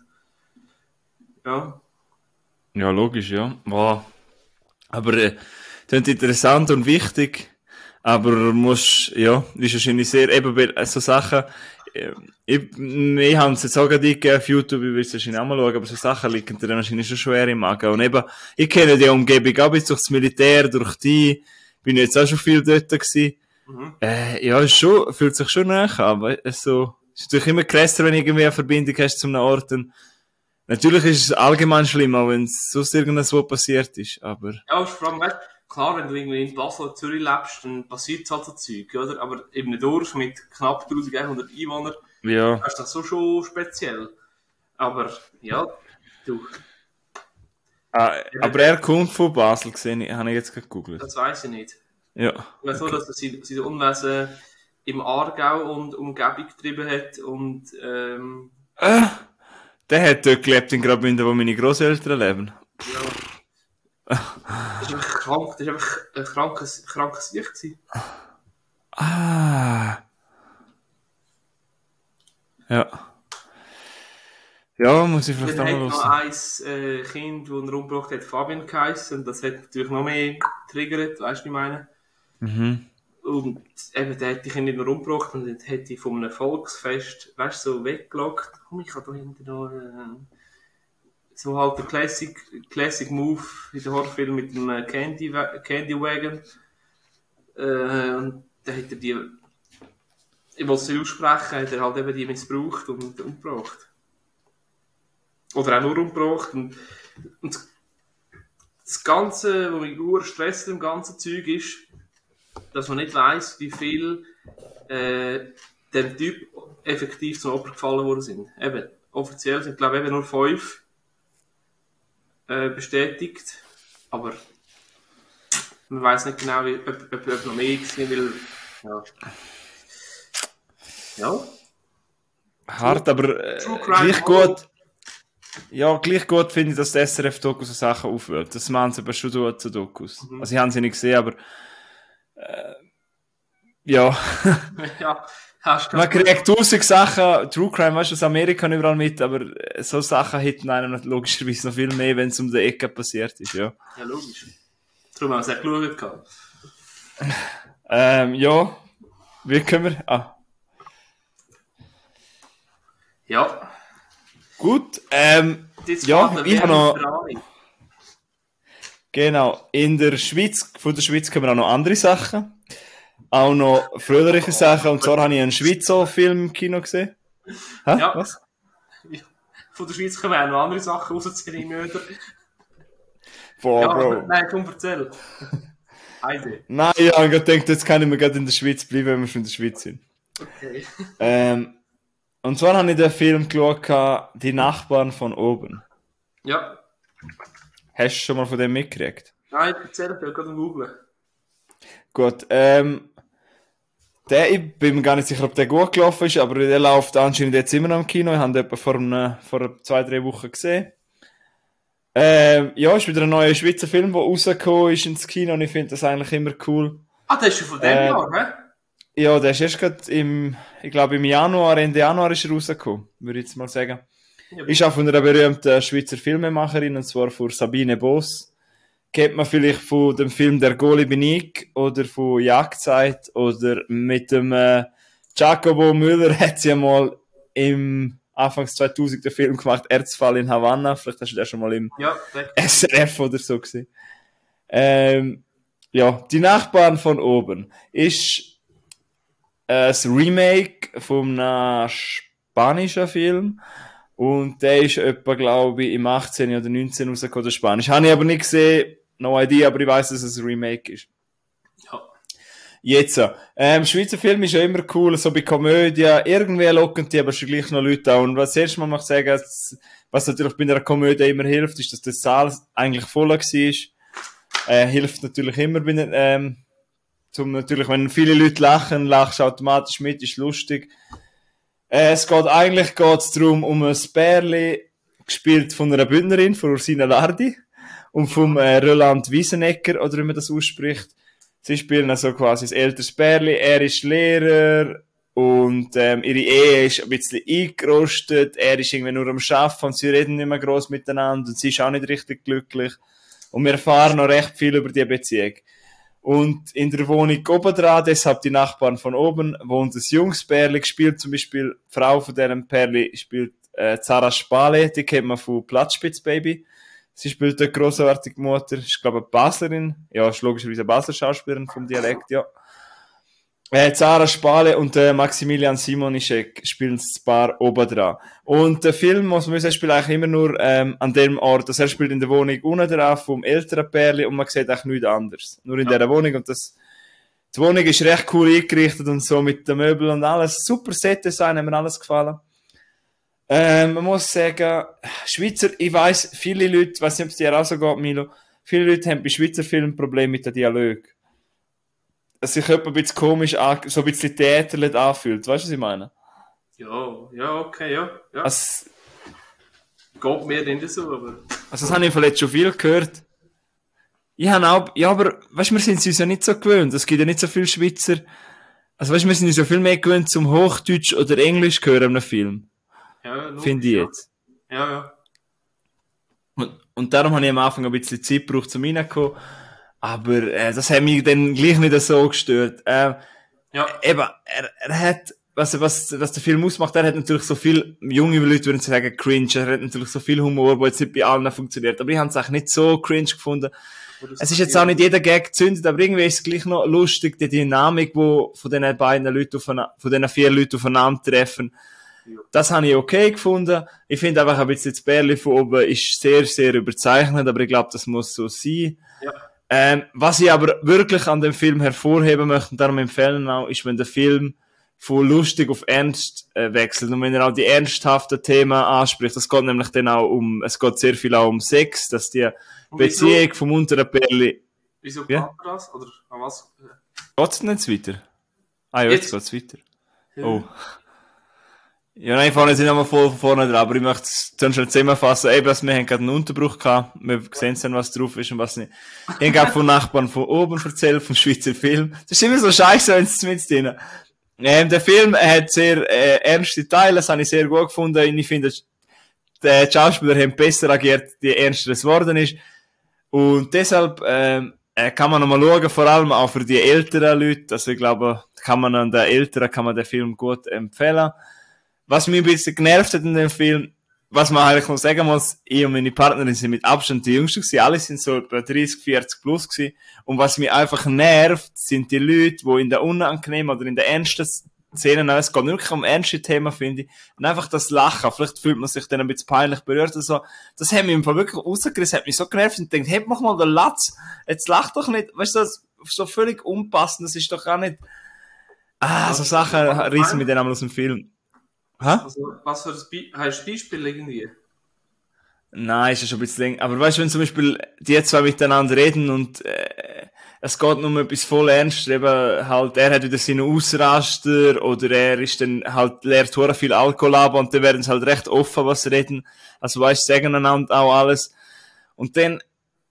ja. Ja, logisch, ja. Wow. Aber äh, das ist interessant und wichtig. Aber musst, ja, ist wahrscheinlich sehr, eben bei so Sachen, ich, ich habe es jetzt auch gerade eingegeben auf YouTube, ich will es wahrscheinlich auch mal schauen, aber so Sachen liegen dir dann wahrscheinlich schon schwer im Magen. Und eben, ich kenne die Umgebung auch bis durchs Militär, durch die, bin jetzt auch schon viel dort gewesen. Mhm. Äh, ja, ist schon, fühlt sich schon nach, aber es so, ist natürlich immer krasser, wenn du irgendwie eine Verbindung hast zu einem Ort. Und natürlich ist es allgemein schlimm, auch wenn es sonst irgendwas passiert ist, aber. Ja, ist vor allem, weißt, klar, wenn du irgendwie in Basel oder Zürich lebst, dann passiert es halt so Zeug, oder? Aber eben durch mit knapp eintausendeinhundert Einwohnern, ja. ist das so schon speziell. Aber, ja, du. Ah, aber er kommt von Basel, gesehen, habe ich jetzt gerade gegoogelt. Das weiss ich nicht. Ja. Ich weiß nur, dass er sein, sein Unwesen im Aargau und Umgebung getrieben hat und, ähm... Äh, der hat dort gelebt in Graubünden, wo meine Grosseltern leben. Ja. Das ist einfach krank, das ist einfach ein krankes, krankes Sicht gewesen. Ah. Ja. Ja, muss ich vielleicht auch mal los. Dann hat noch ein äh, Kind, das er umgebracht hat, Fabian geheißen. Das hat natürlich noch mehr getriggert, weißt du, wie ich meine? Mhm. Und eben, der hat die Kinder nicht nur umgebracht und dann hat die von einem Volksfest, weißt du, so weggelockt. Komm, ich kann da hinten noch... Äh, so halt der Classic, Classic Move in den Horrorfilm mit dem Candy, Candy Wagon. Äh, und dann hat er die, ich will es nicht aussprechen, hat er halt eben die missbraucht und umgebracht. Oder auch nur umgebracht. Und, und das Ganze, was mich nur stresst im ganzen Zeug ist, dass man nicht weiss, wie viel äh, dem Typ effektiv zum Opfer gefallen worden sind. Eben, offiziell sind, glaube ich, eben nur fünf bestätigt, aber man weiß nicht genau, wie, ob, ob, ob noch mehr gewesen, weil, ja. Ja. Hart, aber äh, gleich gut. Ja, gleich gut finde ich, dass der S R F-Doku so Sachen aufhört. Das machen sie aber schon so zu Dokus. Mhm. Also ich habe sie nicht gesehen, aber äh, ja. Ja. Man kriegt tausend Sachen, True Crime, weißt du, aus Amerika überall mit, aber so Sachen hätten einem logischerweise noch viel mehr, wenn es um die Ecke passiert ist, ja. Ja, logisch. Darum haben wir es auch geschaut. Ähm, ja. Wie können wir... Ah. Ja. Gut, ähm... Jetzt ja, ich habe noch... Drei. Genau, in der Schweiz, von der Schweiz kommen auch noch andere Sachen. Auch noch fröhliche Sachen, und zwar habe ich einen Schweizer Film im Kino gesehen. Hä? Ja. Was? Von der Schweiz kommen auch noch andere Sachen rausziehen, Mörder. Boah, ja, Bro. Nein, komm, erzähl. Heide. Nein, ich habe gedacht, jetzt kann ich mir gerade in der Schweiz bleiben, wenn wir schon in der Schweiz sind. Okay. Ähm, und zwar habe ich den Film geschaut, Die Nachbarn von oben. Ja. Hast du schon mal von dem mitgekriegt? Nein, erzähl, ich will gerade googeln. Gut, ähm... Der, ich bin mir gar nicht sicher, ob der gut gelaufen ist, aber der läuft anscheinend jetzt immer noch im Kino. Ich habe den etwa vor, einem, vor zwei, drei Wochen gesehen. Ähm, ja, ist wieder ein neuer Schweizer Film, der rausgekommen ist ins Kino, und ich finde das eigentlich immer cool. Ah, der ist schon von dem äh, Jahr, hä? Ja, der ist erst gerade im, ich glaube im Januar, Ende Januar ist er rausgekommen, würde ich jetzt mal sagen. Ja, ist auch von einer berühmten Schweizer Filmemacherin, und zwar von Sabine Boss. Kennt man vielleicht von dem Film Der Goalie bin ich oder von Jagdzeit oder mit dem äh, Giacomo Müller hat sie mal im Anfangs zweitausend den Film gemacht, Erzfall in Havanna. Vielleicht hast du den schon mal im Ja, S R F oder so gesehen. Ähm, ja, die Nachbarn von oben ist äh, das Remake von einem spanischen Film. Und der ist etwa, glaube ich, im achtzehn oder neunzehn rausgekommen, der Spanisch. Habe ich aber nicht gesehen, no idea, aber ich weiss, dass es ein Remake ist. Ja. Jetzt, ähm, Schweizer Film ist ja immer cool, so bei Komödie, irgendwie locken die aber schon gleich noch Leute an. Und was erst mal möchte ich sagen, was natürlich bei einer Komödie immer hilft, ist, dass der Saal eigentlich voll war. Äh, hilft natürlich immer, bei, ähm, zum, natürlich, wenn viele Leute lachen, lachst du automatisch mit, ist lustig. Äh, es geht, eigentlich geht's darum, um ein Pärli, gespielt von einer Bündnerin, von Ursina Lardi, und vom, äh, Roland Wiesenegger, oder wie man das ausspricht. Sie spielen also quasi ein älteres Pärli, er ist Lehrer, und, ähm, ihre Ehe ist ein bisschen eingerostet, er ist irgendwie nur am Arbeiten, und sie reden nicht mehr gross miteinander, und sie ist auch nicht richtig glücklich. Und wir erfahren noch recht viel über die Beziehung. Und in der Wohnung oben dran, deshalb die Nachbarn von oben, wohnt ein junges Pärli, gespielt zum Beispiel, die Frau von diesem Pärli spielt äh, Zara Spale, die kennt man von Platzspitzbaby. Sie spielt eine grossartige Mutter, ist glaube ich eine Baslerin, ja, ist logischerweise eine Basler Schauspielerin vom Dialekt, ja. Äh, Zara Spale und äh, Maximilian Simonischek spielen das Paar oben dran. Und der Film, muss man wissen, spielt eigentlich immer nur ähm, an dem Ort, dass er spielt in der Wohnung unten drauf vom älteren Pärli und man sieht eigentlich nichts anderes. Nur in ja. dieser Wohnung und das, die Wohnung ist recht cool eingerichtet und so mit den Möbeln und alles. Super Set-Design, hat mir alles gefallen. Ähm, man muss sagen, Schweizer, ich weiss, viele Leute, weiss nicht, ob es dir auch so geht, Milo, viele Leute haben bei Schweizer Filmen Probleme mit dem Dialog. Dass sich jemand ein bisschen komisch, an, so ein bisschen theaterlich anfühlt. Weißt du, was ich meine? Ja, ja, okay, ja. ja. Also, geht mir nicht so, aber... Also das habe ich vielleicht schon viel gehört. Ich habe auch... Ja, aber, weißt du, wir sind uns ja nicht so gewöhnt. Es gibt ja nicht so viele Schweizer... Also weißt du, wir sind uns ja viel mehr gewöhnt zum Hochdeutsch oder Englisch hören in einem Film. Ja, finde ich jetzt. Ja, ja. Und, und darum habe ich am Anfang ein bisschen Zeit gebraucht, zum reinkommen. Aber äh, das hat mich dann gleich nicht so gestört. Äh, ja. Eben, er, er hat, was, was, was der Film ausmacht, er hat natürlich so viel, junge Leute würden sagen, cringe, er hat natürlich so viel Humor, der jetzt nicht bei allen funktioniert. Aber ich habe es eigentlich nicht so cringe gefunden. Es ist jetzt auch nicht jeder Gag gezündet, aber irgendwie ist es gleich noch lustig, die Dynamik, die von diesen beiden Leuten, aufeinander, von diesen vier Leuten aufeinander treffen. Das habe ich okay gefunden. Ich finde einfach ein bisschen das Bärli von oben ist sehr, sehr überzeichnet, aber ich glaube, das muss so sein. Ja. Ähm, was ich aber wirklich an dem Film hervorheben möchte, und darum empfehlen auch, ist, wenn der Film von lustig auf ernst äh, wechselt und wenn er auch die ernsthaften Themen anspricht. Das geht nämlich dann auch um, es geht sehr viel auch um Sex, dass die Beziehung vom unteren Pärli... Wieso ja? das? Oder an was? Geht's denn jetzt weiter? Ah ja, jetzt, jetzt geht's weiter. Ja. Oh. Ja, nein, vorne sind wir voll von vorne dran, aber ich möchte es dann schon zusammenfassen. Eben, wir haben gerade einen Unterbruch gehabt. Wir sehen dann, was drauf ist und was nicht. Ich habe gerade von Nachbarn von oben erzählt, vom Schweizer Film. Das ist immer so scheiße, wenn es mit drin. Ähm, der Film hat sehr äh, ernste Teile, das habe ich sehr gut gefunden. Und ich finde, die Schauspieler haben besser agiert, je ernster es geworden ist. Und deshalb ähm, kann man nochmal schauen, vor allem auch für die älteren Leute. Also ich glaube, kann man an den Älteren kann man den Film gut empfehlen. Was mich ein bisschen genervt hat in dem Film, was man eigentlich noch sagen muss, ich und meine Partnerin sind mit Abstand die Jüngsten gewesen, alle sind so etwa dreißig, vierzig plus gewesen. Und was mich einfach nervt, sind die Leute, die in der unangenehmen oder in der ernsten Szenen, es geht wirklich um ernste Themen, finde ich, und einfach das Lachen, vielleicht fühlt man sich dann ein bisschen peinlich berührt oder so, das hat mich im Fall wirklich rausgerissen, hat mich so genervt und denkt, hey, mach mal den Latz, jetzt lach doch nicht, weißt du, das ist so völlig unpassend, das ist doch gar nicht, ah, so Sachen reissen mich dann einmal aus dem Film. Ha? Also, was für ein Be- hast du Beispiel irgendwie? Nein, ist ja schon ein bisschen länger. Aber weißt du, wenn zum Beispiel die zwei miteinander reden und äh, es geht nur um etwas voll ernst, eben halt, er hat wieder seine Ausraster oder er ist dann halt, lehrt hure viel Alkohol ab und dann werden sie halt recht offen was reden. Also weißt du, sagen einander auch alles. Und dann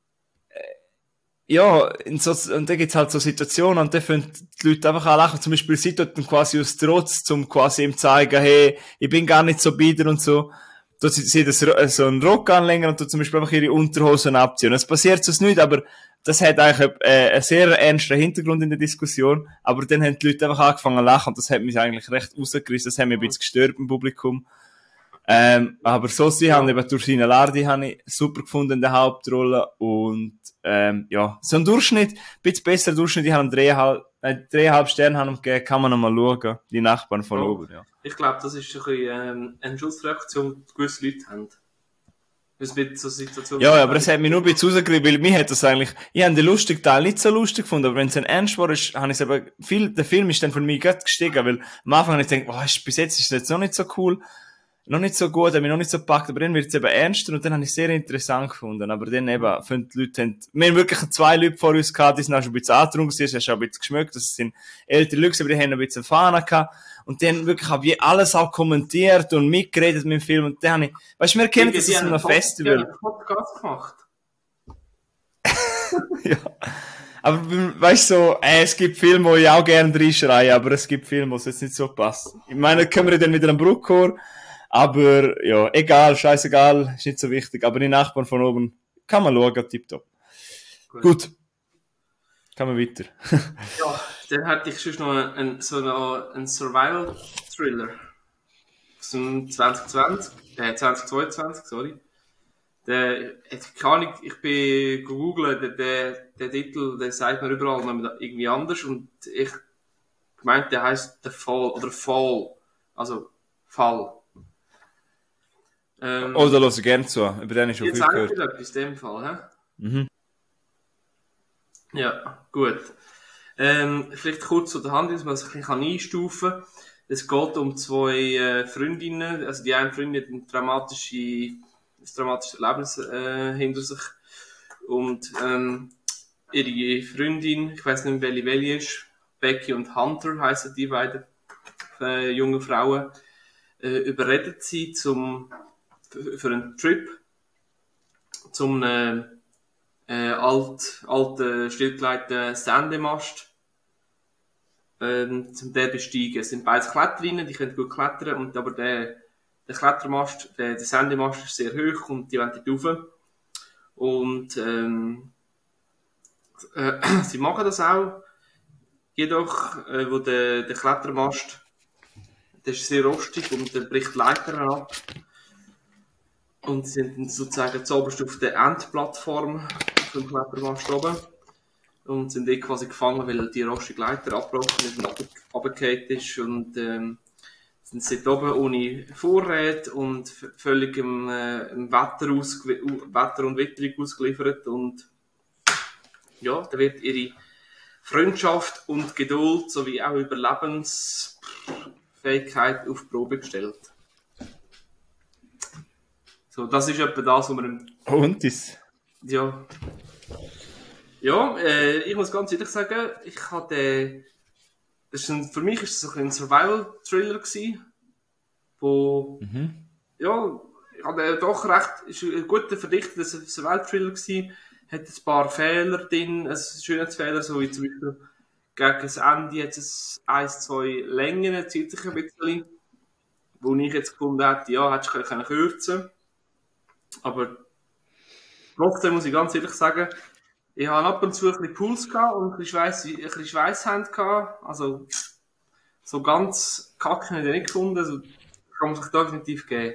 ja, in so, und dann gibt's halt so Situationen und dann finden die Leute einfach auch lachen. Zum Beispiel sie tut dann quasi aus Trotz, zum quasi ihm zeigen, hey, ich bin gar nicht so bieder und so. Tut sie, sie das, so einen Rock anlegen und tut zum Beispiel einfach ihre Unterhosen abziehen. Und es passiert sonst nicht, aber das hat eigentlich äh, einen sehr ernsten Hintergrund in der Diskussion, aber dann haben die Leute einfach angefangen zu lachen und das hat mich eigentlich recht rausgerissen, das hat mich ein bisschen gestört im Publikum. Ähm, aber so sie haben eben Ursina Lardi habe ich super gefunden in der Hauptrolle und ähm, ja, so ein Durchschnitt, ein bisschen besser Durchschnitt, die haben dreieinhalb, äh, dreieinhalb Sterne haben gegeben, kann man noch mal schauen, die Nachbarn von ja. oben, ja. Ich glaube, das ist ein bisschen ähm, eine Schutzreaktion, die gewisse Leute haben. Das wird so Situation. Ja, ja, aber es hat mich nur ein bisschen rausgerissen, weil mir hat das eigentlich, ich habe den lustigen Teil nicht so lustig gefunden, aber wenn es ein ernst war, ist, habe ich es aber, viel, der Film ist dann für mich gerade gestiegen, weil am Anfang habe ich gedacht, oh, bis jetzt ist es jetzt noch nicht so cool, noch nicht so gut, hat mich noch nicht so gepackt, aber dann wird es eben ernster und dann habe ich es sehr interessant gefunden, aber dann eben, fünf Leute haben, wir haben wirklich zwei Leute vor uns gehabt, die sind auch schon ein bisschen angetrunken, sie haben schon ein bisschen geschmückt, das sind ältere Leute, aber die haben ein bisschen Fahnen gehabt und dann wirklich habe ich alles auch kommentiert und mitgeredet mit dem Film und dann habe ich, weißt du, wir kennen das aus einem Festival. Ich habe einen Podcast gemacht. Ja. Aber weißt du, so, äh, es gibt Filme, wo ich auch gerne reinschreie, aber es gibt Filme, wo es jetzt nicht so passt. Ich meine, können wir dann wieder einen Bruckchor, aber ja, egal, scheißegal, ist nicht so wichtig. Aber die Nachbarn von oben, kann man schauen, tipptopp. Gut. Gut. Kann man weiter. Ja, dann hätte ich schon noch einen, so noch einen Survival-Thriller. Aus dem zwanzig zwanzig, äh, zwanzig zweiundzwanzig, sorry. Der, keine Ahnung, ich bin gegoogelt, der, der, der Titel, der sagt mir überall noch irgendwie anders und ich gemeint, der heisst The Fall, oder Fall. Also, Fall. Ähm, oh, da höre ich gerne zu. Über den ich schon viel gehört. Jetzt etwas in dem Fall, hä? Mhm. Ja, gut. Ähm, vielleicht kurz zu der Hand, dass man es ein bisschen einstufen kann. Es geht um zwei äh, Freundinnen. Also die eine Freundin hat ein dramatische, ein dramatisches Erlebnis äh, hinter sich. Und ähm, ihre Freundin, ich weiß nicht mehr, welche welche ist, Becky und Hunter heißen die beiden äh, jungen Frauen, äh, überredet sie zum für einen Trip zum äh, äh, alt, alten, stillgelegten Sendemast ähm, zum den besteigen. Es sind beides Kletterinnen, die können gut klettern, und aber der, der Klettermast, der, der Sendemast ist sehr hoch und die wollen dort rauf. Und ähm, äh, sie machen das auch, jedoch, äh, wo der, der Klettermast, der ist sehr rostig und der bricht die Leiter ab. Und sie sind dann sozusagen zuoberst auf der Endplattform vom Klettermast oben und sind dort quasi gefangen, weil die rostige Leiter abgebrochen ist und runtergefallen ist, und ähm, sind sie dort oben ohne Vorräte und völlig im, äh, im Wetter, Wetter und Witterung ausgeliefert, und ja, da wird ihre Freundschaft und Geduld sowie auch Überlebensfähigkeit auf die Probe gestellt. So, das ist etwa das, was wir im... Und ist? Ja. Ja, äh, ich muss ganz ehrlich sagen, ich hatte... Das ist ein, für mich war das ein Survival-Thriller gewesen, wo... Mhm. Ja, ich hatte doch recht... ist ein guter, verdichteter Survival-Thriller gewesen, hat ein paar Fehler drin, also Schönheitsfehler, so wie zum Beispiel gegen das Ende hat es eins, zwei Längen, zieht sich ein bisschen, wo ich jetzt gefunden hätte, ja, hätte ich können kürzen. Aber trotzdem muss ich ganz ehrlich sagen, ich habe ab und zu ein bisschen Puls gehabt und ein bisschen Schweiß, ein bisschen Schweisshand gehabt. Also, so ganz kacke habe ich nicht gefunden, also kann man sich definitiv geben.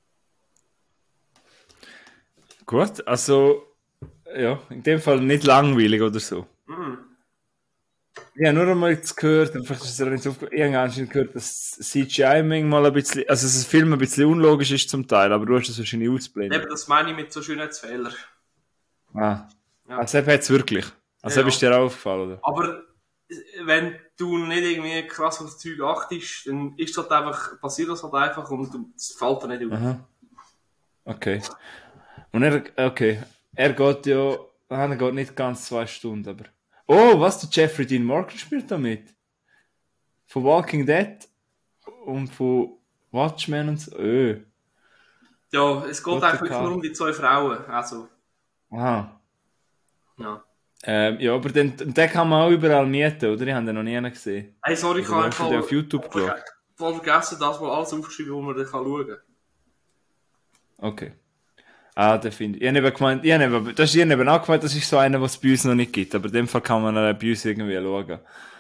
Gut, also, ja, in dem Fall nicht langweilig oder so. Mm. Ich habe nur einmal jetzt gehört, und vielleicht ist es ja nicht aufgefallen, ich habe anscheinend gehört, dass C G I mal ein bisschen, also dass das Film ein bisschen unlogisch ist zum Teil, aber du hast das wahrscheinlich ausgeblendet. Eben, das meine ich mit so Schönheitsfehlern. Ah. Ja. Also eben jetzt wirklich. Also ja, ist dir auch aufgefallen, oder? Aber wenn du nicht irgendwie krass auf das Zeug achtest, dann ist das halt einfach, passiert das halt einfach und es fällt dir nicht auf. Aha. Okay. Und er, okay, er geht ja, er geht nicht ganz zwei Stunden, aber... Oh, was, der Jeffrey Dean Morgan spielt da mit? Von Walking Dead und von Watchmen und so. Öh. Ja, es geht eigentlich nur um die zwei Frauen, also... Aha. Ja. Ähm, ja, aber den, den kann man auch überall mieten, oder? Ich habe den noch nie gesehen. Hey, sorry, ich habe voll, auf YouTube voll, voll vergessen, das mal alles aufgeschrieben, wo man dann schauen kann. Okay. Ah, den finde ich. Ich habe eben gemeint, ich habe eben, das ist ihr eben auch gemeint, das ist so einer, was es bei uns noch nicht gibt. Aber in dem Fall kann man äh, bei uns irgendwie schauen.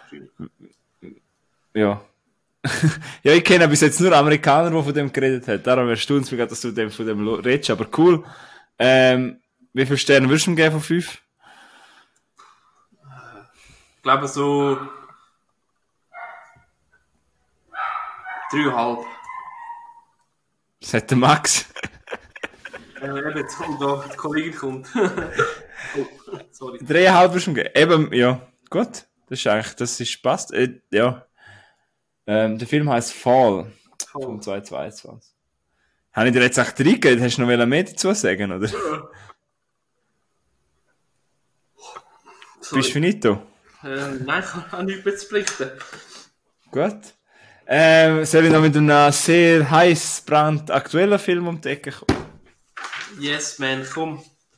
Ja. Ja, ich kenne bis jetzt nur Amerikaner, die von dem geredet haben. Darum erstaunt es mich gerade, dass du dem, von dem lo- redest. Aber cool. Ähm, wie viele Sterne würdest du ihm geben von fünf? Ich glaube so dreieinhalb. Das hat der Max. Äh, eben, jetzt kommt da, die Kollegin kommt. Oh, sorry. Dreieinhalb würdest du ihm geben? Eben, ja. Gut. Das ist eigentlich, das ist, passt. Äh, ja. Ähm, der Film heißt Fall. Oh. Vom zweitausendzweiundzwanzig. Habe ich dir jetzt echt reingegeben? Hast du noch mehr dazu sagen, oder? Sorry. Bist du finito? Äh, nein, ich habe nichts mehr zu pflichten. Gut. Ähm, soll ich noch mit einem sehr heiß brand aktuellen Film um die Ecke kommen? Yes, man, komm.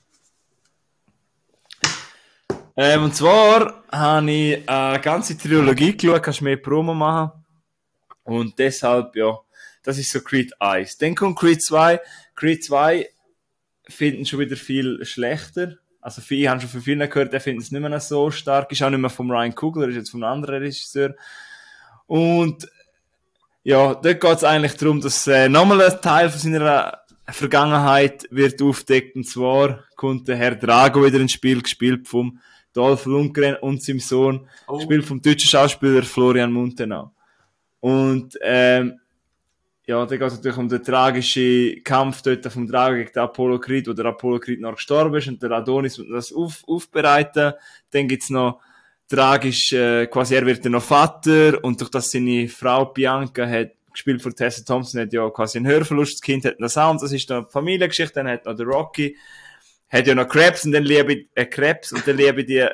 Ähm, und zwar habe ich eine ganze Trilogie geschaut, kannst du mehr Promo machen. Und deshalb, ja, das ist so Creed eins. Dann kommt Creed zwei. Creed zwei finden schon wieder viel schlechter. Also viele haben schon von vielen gehört, der findet es nicht mehr so stark. Ist auch nicht mehr von Ryan Coogler, ist jetzt von einem anderen Regisseur. Und ja, dort geht es eigentlich darum, dass äh, nochmal ein Teil von seiner Vergangenheit wird aufdeckt. Und zwar kommt der Herr Drago wieder ins Spiel, gespielt vom Dolph Lundgren und seinem Sohn, Oh. gespielt vom deutschen Schauspieler Florian Muntenau. Und ähm, ja, da geht es natürlich um den tragischen Kampf dort vom Drago gegen den Apollo Creed, wo der Apollo Creed noch gestorben ist und der Adonis muss das auf, aufbereiten. Dann gibt's noch tragisch, äh, quasi er wird dann noch Vater und durch das seine Frau Bianca hat, gespielt von Tessa Thompson, hat ja quasi einen Hörverlust, das Kind hat noch Sound, das ist noch eine Familiengeschichte, dann hat noch der Rocky, hat ja noch Krebs und dann liebe ich, äh, Krebs und dann liebe ich die,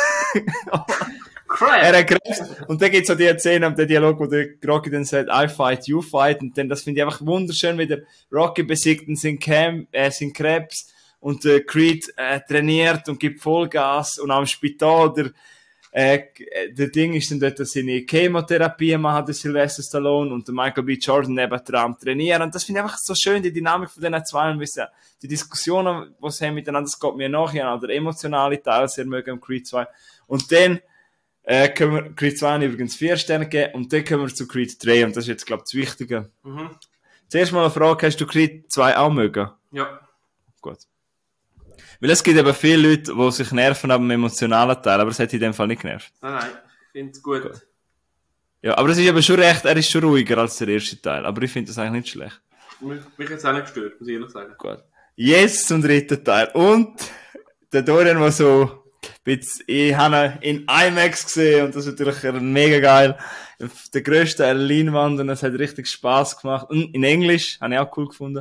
er hat Krebs. Und dann gibt's so die Szene am Dialog, wo der Rocky dann sagt, I fight, you fight. Und dann, das finde ich einfach wunderschön, wie der Rocky besiegt und sein, Cam, äh, sein Krebs und der Creed äh, trainiert und gibt Vollgas und am Spital der, äh, der Ding ist dann dort, dass seine Chemotherapie machen, der Sylvester Stallone und der Michael B. Jordan nebendran am trainieren. Und das finde ich einfach so schön, die Dynamik von diesen zwei und wissen, die Diskussionen, die sie haben miteinander, das geht mir nachher an, der emotionale Teil sehr mögen am Creed zwei. Und dann, Äh, können wir Creed zwei übrigens vier Sterne geben und dann kommen wir zu Creed drei und das ist jetzt, glaube ich, das Wichtige. Mhm. Zuerst mal eine Frage, hast du Creed zwei auch mögen? Ja. Gut. Weil es gibt eben viele Leute, die sich nerven am emotionalen Teil, aber es hat in dem Fall nicht genervt. Nein, nein, ich finde es gut. Gut. Ja, aber es ist eben schon recht, er ist schon ruhiger als der erste Teil, aber ich finde das eigentlich nicht schlecht. Mich, mich jetzt auch nicht gestört, muss ich ehrlich sagen. Gut. Jetzt zum dritten Teil. Und der Dorian war so, ich habe ihn in IMAX gesehen und das ist natürlich mega geil. Auf der grössten Leinwand und es hat richtig Spass gemacht. Und in Englisch, habe ich auch cool gefunden.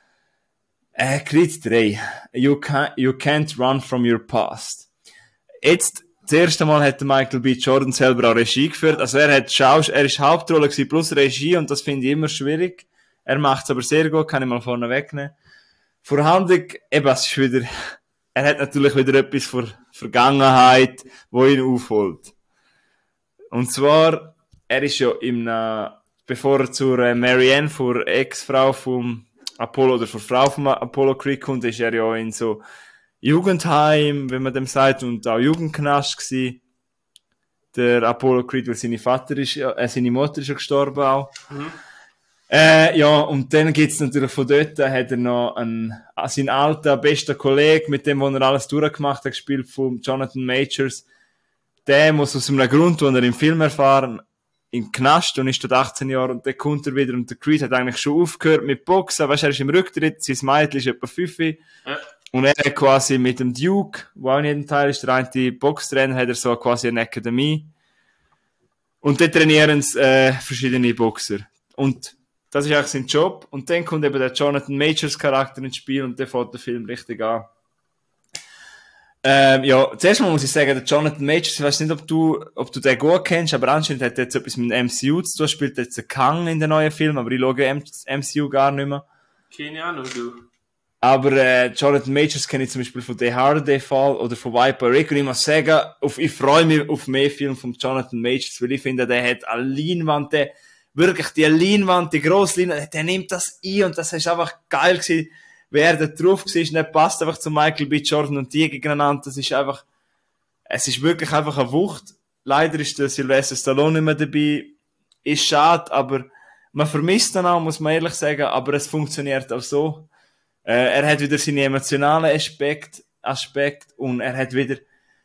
Äh, Creed drei. You, can, you can't run from your past. Jetzt, das erste Mal hat Michael B. Jordan selber auch Regie geführt. Also er hat Schaus, er ist Hauptrolle gewesen plus Regie und das finde ich immer schwierig. Er macht es aber sehr gut, kann ich mal vorne wegnehmen. Vorhandung, eben, es ist wieder, er hat natürlich wieder etwas vor Vergangenheit, wo ihn aufholt. Und zwar, er ist ja im, äh, bevor er zur äh, Marianne, vor Ex-Frau vom Apollo, oder vor Frau vom Apollo Creed kommt, ist er ja in so Jugendheim, wenn man dem sagt, und auch Jugendknast gsi. Der Apollo Creed, weil seine Vater ist, äh, seine Mutter ist ja gestorben auch. Mhm. Äh, ja, und dann gibt's natürlich von dort, hat er noch einen, seinen alten, besten Kollegen, mit dem, wo er alles durchgemacht hat, gespielt von Jonathan Majors. Der muss aus einem Grund, den er im Film erfahren, im Knast und ist dort achtzehn Jahre und dann kommt er wieder und der Creed hat eigentlich schon aufgehört mit Boxen, weißt, er ist im Rücktritt, sein Mädchen ist etwa fünf. Ja. Und er hat quasi mit dem Duke, wo auch in jedem Teil ist, der eine Boxtrainer, hat er so quasi eine Akademie. Und dort trainieren sie, äh, verschiedene Boxer. Und das ist eigentlich sein Job. Und dann kommt eben der Jonathan Majors Charakter ins Spiel und der fängt den Film richtig an. Ähm, ja, zuerst mal muss ich sagen, der Jonathan Majors, ich weiß nicht, ob du, ob du den gut kennst, aber anscheinend hat er jetzt etwas mit dem M C U zu tun, spielt jetzt einen Kang in den neuen Film, aber ich schaue M C U gar nicht mehr. Keine Ahnung, du. Aber äh, Jonathan Majors kenne ich zum Beispiel von The Hardy Fall oder von Viper Rick und ich muss sagen, auf, ich freue mich auf mehr Filme von Jonathan Majors, weil ich finde, der hat eine Leinwand, der wirklich die Leinwand, die grosse Leinwand, der nimmt das ein und das ist einfach geil gewesen. wer da drauf war, nicht passt einfach zu Michael B. Jordan und die gegeneinander. Das ist einfach, es ist wirklich einfach eine Wucht. Leider ist der Sylvester Stallone nicht mehr dabei. Ist schade, aber man vermisst ihn auch, muss man ehrlich sagen, aber es funktioniert auch so. Äh, er hat wieder seine emotionalen Aspekt, Aspekt und er hat wieder,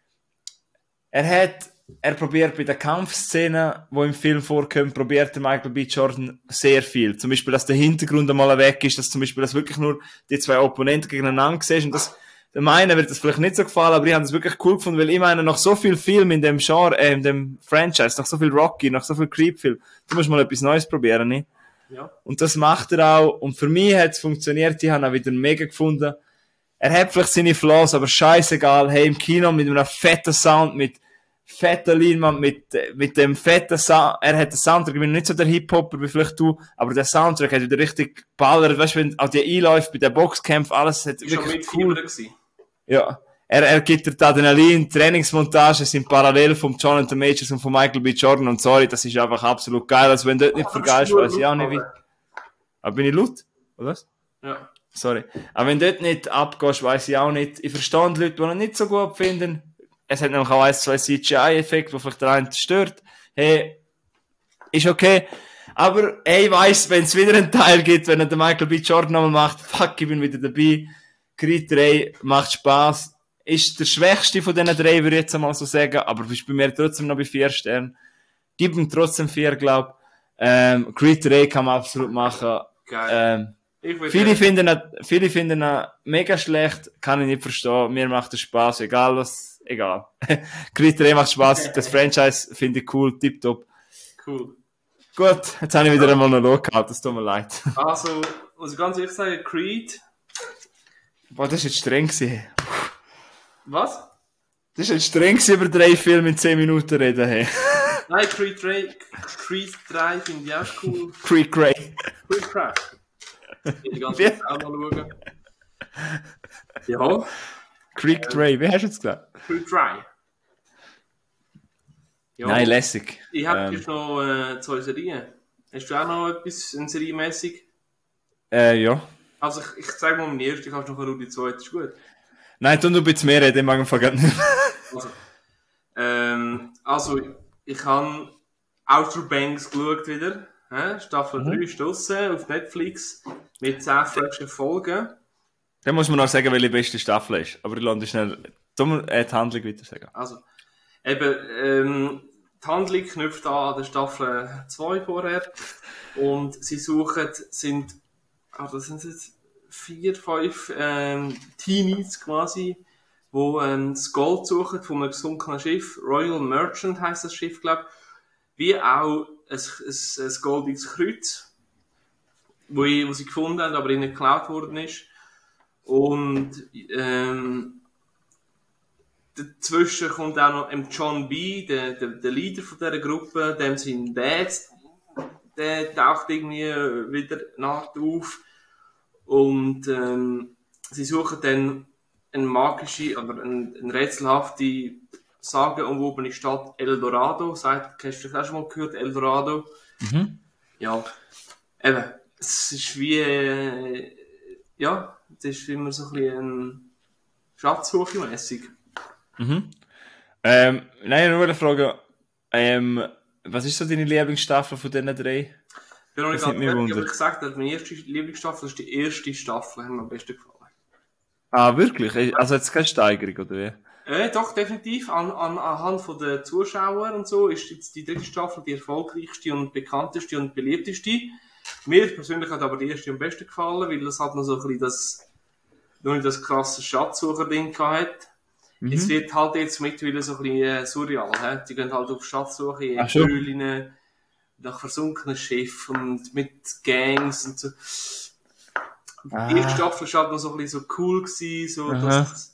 er hat, er probiert bei den Kampfszenen, die im Film vorkommen, probiert der Michael B. Jordan sehr viel. Zum Beispiel, dass der Hintergrund einmal weg ist, dass zum Beispiel, dass wirklich nur die zwei Opponenten gegeneinander siehst und das, dem einen wird das vielleicht nicht so gefallen, aber ich habe das wirklich cool gefunden, weil ich meine, nach so viel Film in dem Genre, äh, in dem Franchise, nach so viel Rocky, nach so viel Creep-Film, du musst mal etwas Neues probieren, nicht? Ja. Und das macht er auch. Und für mich hat es funktioniert, ich habe ihn auch wieder mega gefunden. Er hat vielleicht seine Flaws, aber scheißegal, hey, im Kino mit einem fetten Sound, mit fetten Leinwand, mit, mit dem fetten Sound, er hat den Soundtrack, ich bin nicht so der Hip-Hopper wie vielleicht du, aber der Soundtrack hat wieder richtig geballert, weißt du, wenn auch die Einläufe bei den Boxkämpfen, alles hat Ist schon wirklich mit cool. gewesen. Ja, er, er gibt dir die Adrenalin, Trainingsmontagen sind parallel vom Jonathan Majors und von Michael B. Jordan und sorry, das ist einfach absolut geil, also wenn du dort nicht vergeist, weiß ich auch nicht wie. Aber bin ich laut? Oder was? Ja. Sorry. Aber wenn du dort nicht abgehst, weiß ich auch nicht. Ich verstehe die Leute, die ihn nicht so gut finden. Es hat nämlich auch ein, zwei C G I-Effekte, die vielleicht der einen stört. Hey, ist okay. Aber ey, ich weiss, wenn es wieder einen Teil gibt, wenn er den Michael B. Jordan nochmal macht, fuck, ich bin wieder dabei. Creed drei macht Spass. Ist der schwächste von diesen drei, würde ich jetzt einmal so sagen, aber bist bei mir trotzdem noch bei vier Sternen. Gib ihm trotzdem vier, glaub. Ähm, Creed drei kann man absolut machen. Geil. Ähm, viele finden ihn, viele finden ihn mega schlecht, kann ich nicht verstehen. Mir macht es Spaß, egal was, egal. Creed drei macht Spaß, das Franchise finde ich cool, tipptopp. Cool. Gut, jetzt habe ich wieder einen Monolog gehabt, das tut mir leid. Also, muss ich ganz ehrlich sagen, Creed. Boah, das ist jetzt streng gewesen. Was? Das ist jetzt streng gewesen, über drei Filme in zehn Minuten reden, hey. Nein, Creed drei, Creed drei finde ich auch cool. Creed Grey. Creed drei. Ich die ganze Zeit auch mal schauen. Ja. Creed Grey, wie hast du jetzt gesagt? Creed drei. Ja. Nein, lässig. Ich habe Ähm. jetzt noch äh, zwei Serien. Hast du auch noch etwas in serienmäßig? Äh, ja. Also ich, ich zeige mal meine erste, ich habe noch eine die zweite, ist gut. Nein, tu du ein bisschen mehr reden, ich mag einfach nicht mehr. Also, ähm, also ich habe Outer Banks geschaut wieder. Hä? Staffel Mhm. drei ist draussen auf Netflix mit zehn frischen Folgen. Dann muss man noch sagen, welche beste Staffel ist. Aber ich lande schnell dumm, äh, die Handlung weiter sagen. Also, eben, ähm, die Handlung knüpft an an der Staffel zwei vorher. Und sie suchen, sind, also sind jetzt vier, fünf ähm, Teenies quasi, wo ähm, das Gold suchen von einem gesunkenen Schiff. Royal Merchant heisst das Schiff, glaube ich. Wie auch ein, ein, ein goldiges Kreuz, wo, ich, wo sie gefunden haben, aber ihnen geklaut worden ist. Und ähm, dazwischen kommt auch noch John B., der, der, der Leader von dieser Gruppe, dem sein Dad, der taucht irgendwie wieder nach auf. Und ähm, sie suchen dann eine magische oder eine, eine rätselhafte sagenumwobene Stadt Eldorado. Sagt, hast du das auch schon mal gehört, Eldorado? Mhm. Ja, eben, es ist wie, äh, ja, es ist immer so ein bisschen Schatzsuche mäßig. Mhm. Ähm, nein, nur eine Frage. Ähm, was ist so deine Lieblingsstaffel von diesen drei? Ich bin noch nicht Das ganz nimmt mich fertig, aber Wunder. ich gesagt habe, meine erste Lieblingsstaffel ist die erste Staffel, hat mir am besten gefallen. Ah, wirklich? Also jetzt keine Steigerung, oder wie? Äh, doch, definitiv. An, an, anhand von den Zuschauern und so ist jetzt die dritte Staffel die erfolgreichste und bekannteste und beliebteste. Mir persönlich hat aber die erste am besten gefallen, weil das hat noch so ein bisschen das, noch nicht das krasse Schatzsucher-Ding gehabt. Mhm. Es wird halt jetzt mittlerweile so ein bisschen äh, surreal, he? Die gehen halt auf Schatzsuche in Ach so. Höhlen, nach versunkenen Schiffen und mit Gangs und so. Ah. Die erste Staffel war halt noch so ein bisschen so cool gewesen, so, Aha. dass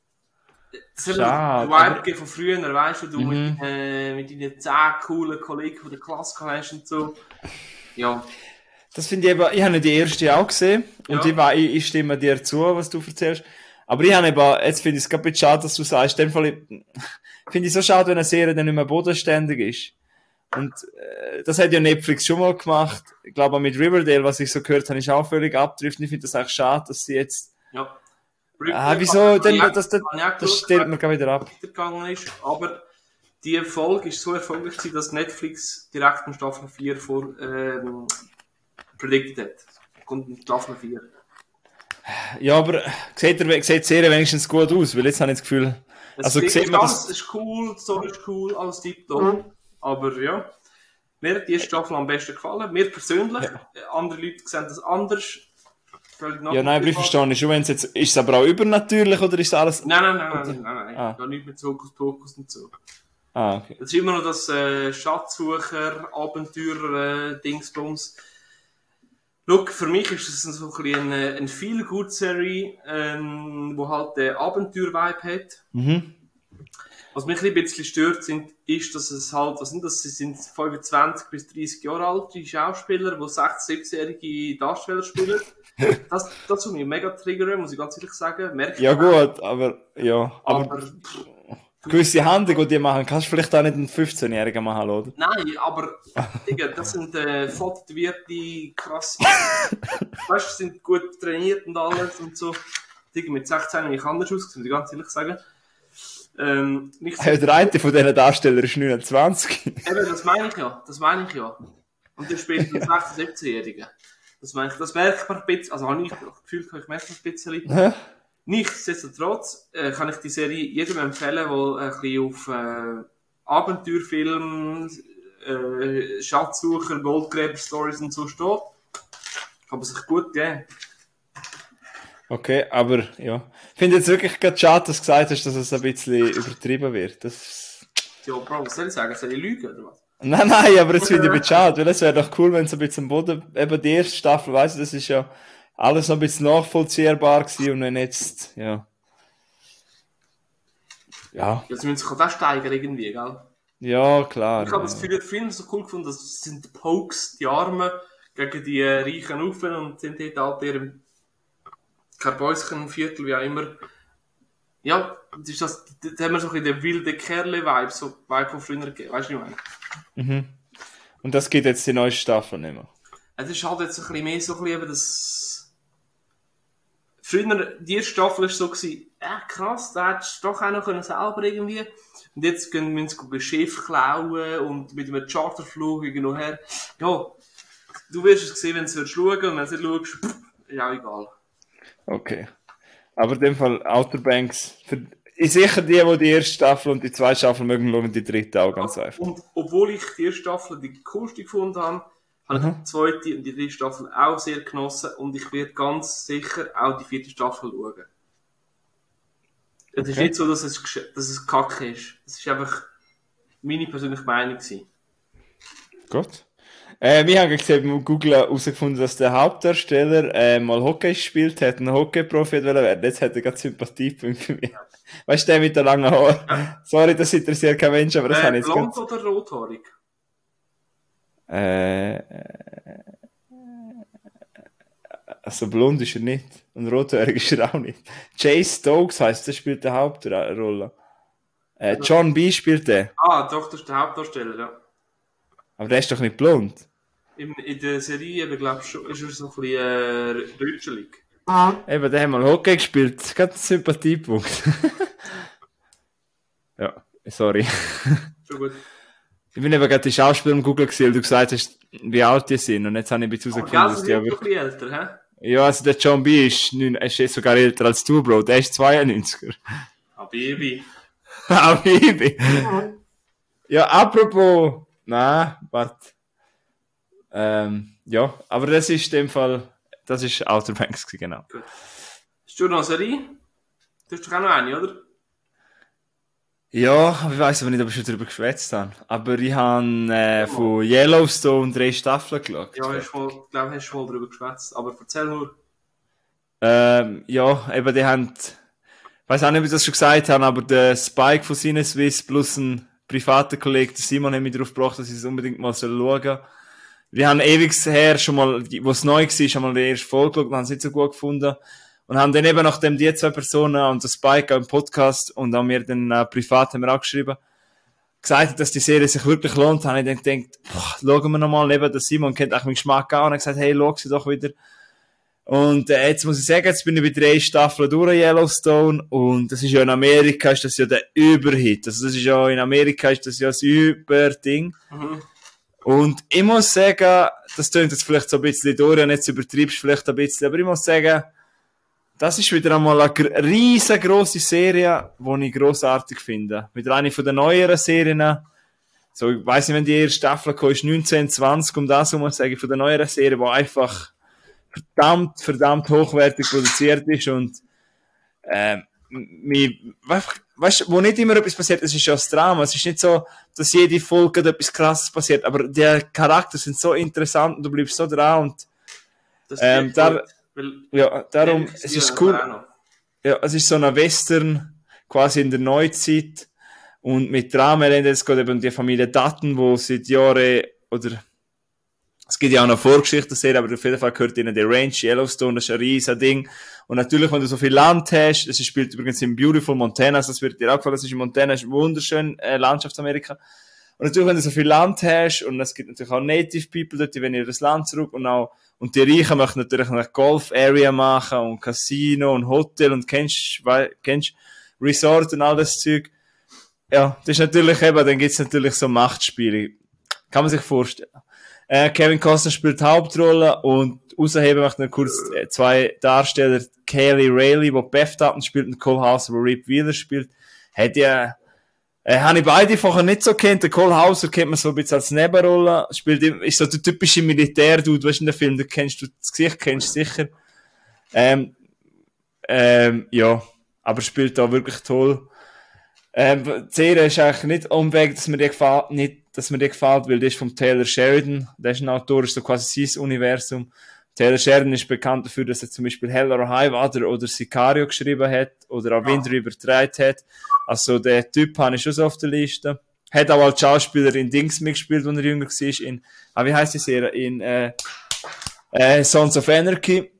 es hat Schade, einen aber- Vibe gegeben von früher, weißt du, du Mhm. mit, äh, mit deinen zehn coolen Kollegen von der Klasse hast und so. Ja, Das finde ich eben, ich habe die erste auch gesehen und Ja. ich, wei- ich, ich stimme dir zu, was du erzählst. Aber ich habe eben, jetzt finde ich es gerade ein bisschen schade, dass du sagst, in dem Fall, ich- finde ich so schade, wenn eine Serie dann nicht mehr bodenständig ist. Und äh, das hat ja Netflix schon mal gemacht. Ich glaube auch mit Riverdale, was ich so gehört habe, ist auch völlig abdriften. Ich finde das eigentlich schade, dass sie jetzt... Ja. Ah, wieso? Denn, das das, das stellt man gar wieder ab. Ist, aber die Folge ist so erfolgreich gewesen, dass Netflix direkt in Staffel vier vor, ähm, predicted hat. Kommt in Staffel vier. Ja, aber sieht, er, sieht die Serie wenigstens gut aus? Weil jetzt habe ich das Gefühl... Es also ist, sieht man alles, das... ist cool, die Story ist cool, alles tiptop. Mhm. Aber ja, mir hat die Staffel am besten gefallen. Mir persönlich. Ja. Andere Leute sehen das anders. Ja, nein, aber ich verstehe schon, wenn es jetzt, ist es aber auch übernatürlich oder ist alles... Nein, nein, nein, nein, nein, nein, ah. Gar nicht mit Hokus Pokus und so. Ah, okay. Das ist immer noch das äh, Schatzsucher, Abenteurer, äh, Dingsbums. Look, für mich ist das so ein bisschen eine, eine Feel-Good-Serie, ähm, wo halt den Abenteuer-Vibe hat. Mhm. Was mich ein bisschen stört, sind, ist, dass es halt, was sind das, sie sind fünfundzwanzig bis dreißig Jahre alt, die Schauspieler, die sechzehn-, siebzehnjährige Darsteller spielen. Das, das tut mich mega triggern, muss ich ganz ehrlich sagen. Merkt ja gut, aber, ja, aber, aber gewisse Handlungen, die die machen, kannst du vielleicht auch nicht einen fünfzehnjährigen machen, oder? Nein, aber, Digga, das sind, äh, voll tätowierte, krass, weißt du, sind gut trainiert und alles und so. Digga, mit sechzehn habe ich anders ausgesehen, muss ich ganz ehrlich sagen. Ähm, nicht so der eine von diesen Darstellern ist neunundzwanzig. Eben, das meine ich ja, das meine ich ja. Und der spielt einen sechzehn-, siebzehnjährigen. Das meine ich, das merke ich ein bisschen, also habe ich das Gefühl, ich merke das ein bisschen. Hä? Nichtsdestotrotz äh, kann ich die Serie jedem empfehlen, der ein bisschen auf äh, Abenteuerfilm, äh, Schatzsucher, Goldgräber-Stories und so steht. Kann man sich gut geben. Okay, aber ja. Ich finde jetzt wirklich gerade schade, dass du gesagt hast, dass es ein bisschen übertrieben wird. Das... Ja, Bro, was soll ich sagen? Soll ich lügen oder was? Nein, nein, aber jetzt finde ich ein bisschen schade, weil es wäre doch cool, wenn es ein bisschen am Boden, eben die erste Staffel, weißt du, das ist ja alles noch ein bisschen nachvollziehbar gewesen und wenn jetzt, ja. Ja. Ja, sie müssen sich auch steigern irgendwie, gell? Ja, klar. Ich habe ja. das Gefühl, der Film so cool gefunden, das sind die Pokes, die Armen, gegen die äh, reichen Ufen und sind dort halt ihrem Karbäuschen, Viertel, wie auch immer. Ja, das ist das, da haben wir so ein bisschen den wilden Kerle-Vibe, so Vibe von früher gegeben, weißt du, wie ich meine? Mhm. Und das geht jetzt die neue Staffel nicht mehr. Es ist halt jetzt ein bisschen mehr so ein bisschen eben das... Früher, die erste Staffel war so gewesen, ja krass, da hättest du doch auch noch können selber irgendwie. Und jetzt gehen wir ein Schiff klauen und mit einem Charterflug irgendwo her. Ja, du wirst es sehen, wenn du es schauen und wenn du es schaust, pff, ist auch egal. Okay. Aber in dem Fall Outer Banks, für, ist sicher die, die die erste Staffel und die zweite Staffel mögen, schauen die dritte auch ganz einfach. Und obwohl ich die erste Staffel die coolste gefunden habe, habe mhm. ich die zweite und die dritte Staffel auch sehr genossen und ich werde ganz sicher auch die vierte Staffel schauen. Es okay. ist nicht so, dass es, dass es kacke ist. Es ist einfach meine persönliche Meinung gewesen. Gut. Äh, wir haben gesehen, beim Google herausgefunden, dass der Hauptdarsteller äh, mal Hockey gespielt hat, ein Hockey-Profi werden. Jetzt hat er gerade Sympathiepunkte für mich. Ja. Weißt du, der mit den langen Haaren? Ja. Sorry, das interessiert kein Mensch, aber das äh, habe ich jetzt blond oder rothaarig? Äh, also blond ist er nicht. Und rothaarig ist er auch nicht. Chase Stokes heisst, der spielt die Hauptrolle. Äh, John B. spielt der. Ah, doch, das ist der Hauptdarsteller, ja. Aber der ist doch nicht blond. In, in der Serie, ich glaube schon, ist er so ein bisschen äh, rütschelig. Ah. Eben, der hat mal Hockey gespielt. Gerade ein Sympathiepunkt. Ja, sorry. Schon gut. Ich bin eben gerade die Schauspieler im Google gesehen, weil du gesagt hast, wie alt die sind. Und jetzt habe ich ein bisschen herausgefunden, dass die aber... ein bisschen älter, hä? Ja, also der John B. ist, ist sogar älter als du, Bro. Der ist zweiundneunziger. Ah, Baby. Ah, Baby. Ja, apropos... Nein, warte. Ähm, ja, aber das ist in dem Fall, das ist Outer Banks, genau. Gut. Hast du noch eine Serie? Du hast doch auch noch eine, oder? Ja, ich weiss aber nicht, ob ich schon darüber geschwätzt habe. Aber ich habe äh, von Yellowstone drei Staffeln geschaut. Ja, ich glaube, hast schon mal darüber geschwätzt. Aber erzähl nur. Ähm, ja, eben, die haben, ich weiss auch nicht, ob ich das schon gesagt habe, aber der Spike von Cineswiss plus ein privater Kollege, der Simon, hat mich darauf gebracht, dass ich es unbedingt mal schauen soll. Wir haben ewig her schon mal, wo es neu war, schon mal die erste Folge geschaut und haben es nicht so gut gefunden. Und haben dann eben, nachdem die zwei Personen und der Spike auch im Podcast und auch mir dann äh, privat haben wir auch geschrieben, gesagt hat, dass die Serie sich wirklich lohnt, habe ich dann gedacht, boah, schauen wir nochmal, neben der Simon kennt auch meinen Geschmack auch, und hat gesagt, hey, schau sie doch wieder. Und äh, jetzt muss ich sagen, jetzt bin ich bei drei Staffeln durch Yellowstone, und das ist ja in Amerika, ist das ja der Überhit. Also das ist ja, in Amerika ist das ja das Überding. Mhm. Und ich muss sagen, das klingt jetzt vielleicht so ein bisschen, Dorian, jetzt übertreibst vielleicht ein bisschen, aber ich muss sagen, das ist wieder einmal eine riesengroße Serie, die ich grossartig finde. Wieder eine von den neueren Serien. So, ich weiss nicht, wenn die erste Staffel kam, ist neunzehn, zwanzig, um das muss ich sagen, von den neueren Serien, die einfach verdammt, verdammt hochwertig produziert ist und, ähm, mich, weißt du, wo nicht immer etwas passiert, es ist ja das Drama. Es ist nicht so, dass jede Folge etwas Krasses passiert, aber die Charaktere sind so interessant und du bleibst so dran und, ähm, da, ja, darum, ja, es ist cool. Ja, es ist so ein Western, quasi in der Neuzeit und mit Drama, es geht eben um die Familie Dutton, wo seit Jahren, oder, es gibt ja auch noch Vorgeschichte Serie, aber auf jeden Fall gehört ihnen der Range Yellowstone, das ist ein riesen Ding. Und natürlich, wenn du so viel Land hast, es spielt übrigens in Beautiful Montana, also das wird dir auch gefallen, das ist in Montana, das ist wunderschön, äh, Landschaftsamerika. Und natürlich, wenn du so viel Land hast, und es gibt natürlich auch Native People dort, die wollen ihr das Land zurück, und auch, und die Reichen möchten natürlich eine Golf-Area machen, und Casino, und Hotel, und kennst, weil, kennst, Resort und all das Zeug. Ja, das ist natürlich eben, dann gibt's natürlich so Machtspiele. Kann man sich vorstellen. Äh, Kevin Costner spielt die Hauptrolle, und rausheben möchte ich noch kurz äh, zwei Darsteller, Kaylee Riley, die Beth Dutton spielt, und Cole Hauser, der Rip Wheeler spielt. Hat ja, äh, habe ich beide vorher nicht so kennt. Der Cole Hauser kennt man so ein bisschen als Nebenrolle, spielt, ist so der typische Militär-Dude, weißt du, in der Film, da kennst du, das Gesicht kennst du sicher. Ähm, ähm, ja, aber spielt da wirklich toll. Ähm, die Serie ist eigentlich nicht unweg, dass mir die gefällt, nicht, dass mir die gefällt, weil die ist vom Taylor Sheridan, der ist ein Autor, ist so quasi sein Universum. Taylor Sheridan ist bekannt dafür, dass er zum Beispiel Hell or High Water oder Sicario geschrieben hat, oder auch Wind River übertragen hat. Also, der Typ habe ich schon so auf der Liste. Hat auch als Schauspieler in Dings mitgespielt, als er jünger war, in, ah, wie heisst die Serie? In, äh, äh, Sons of Anarchy.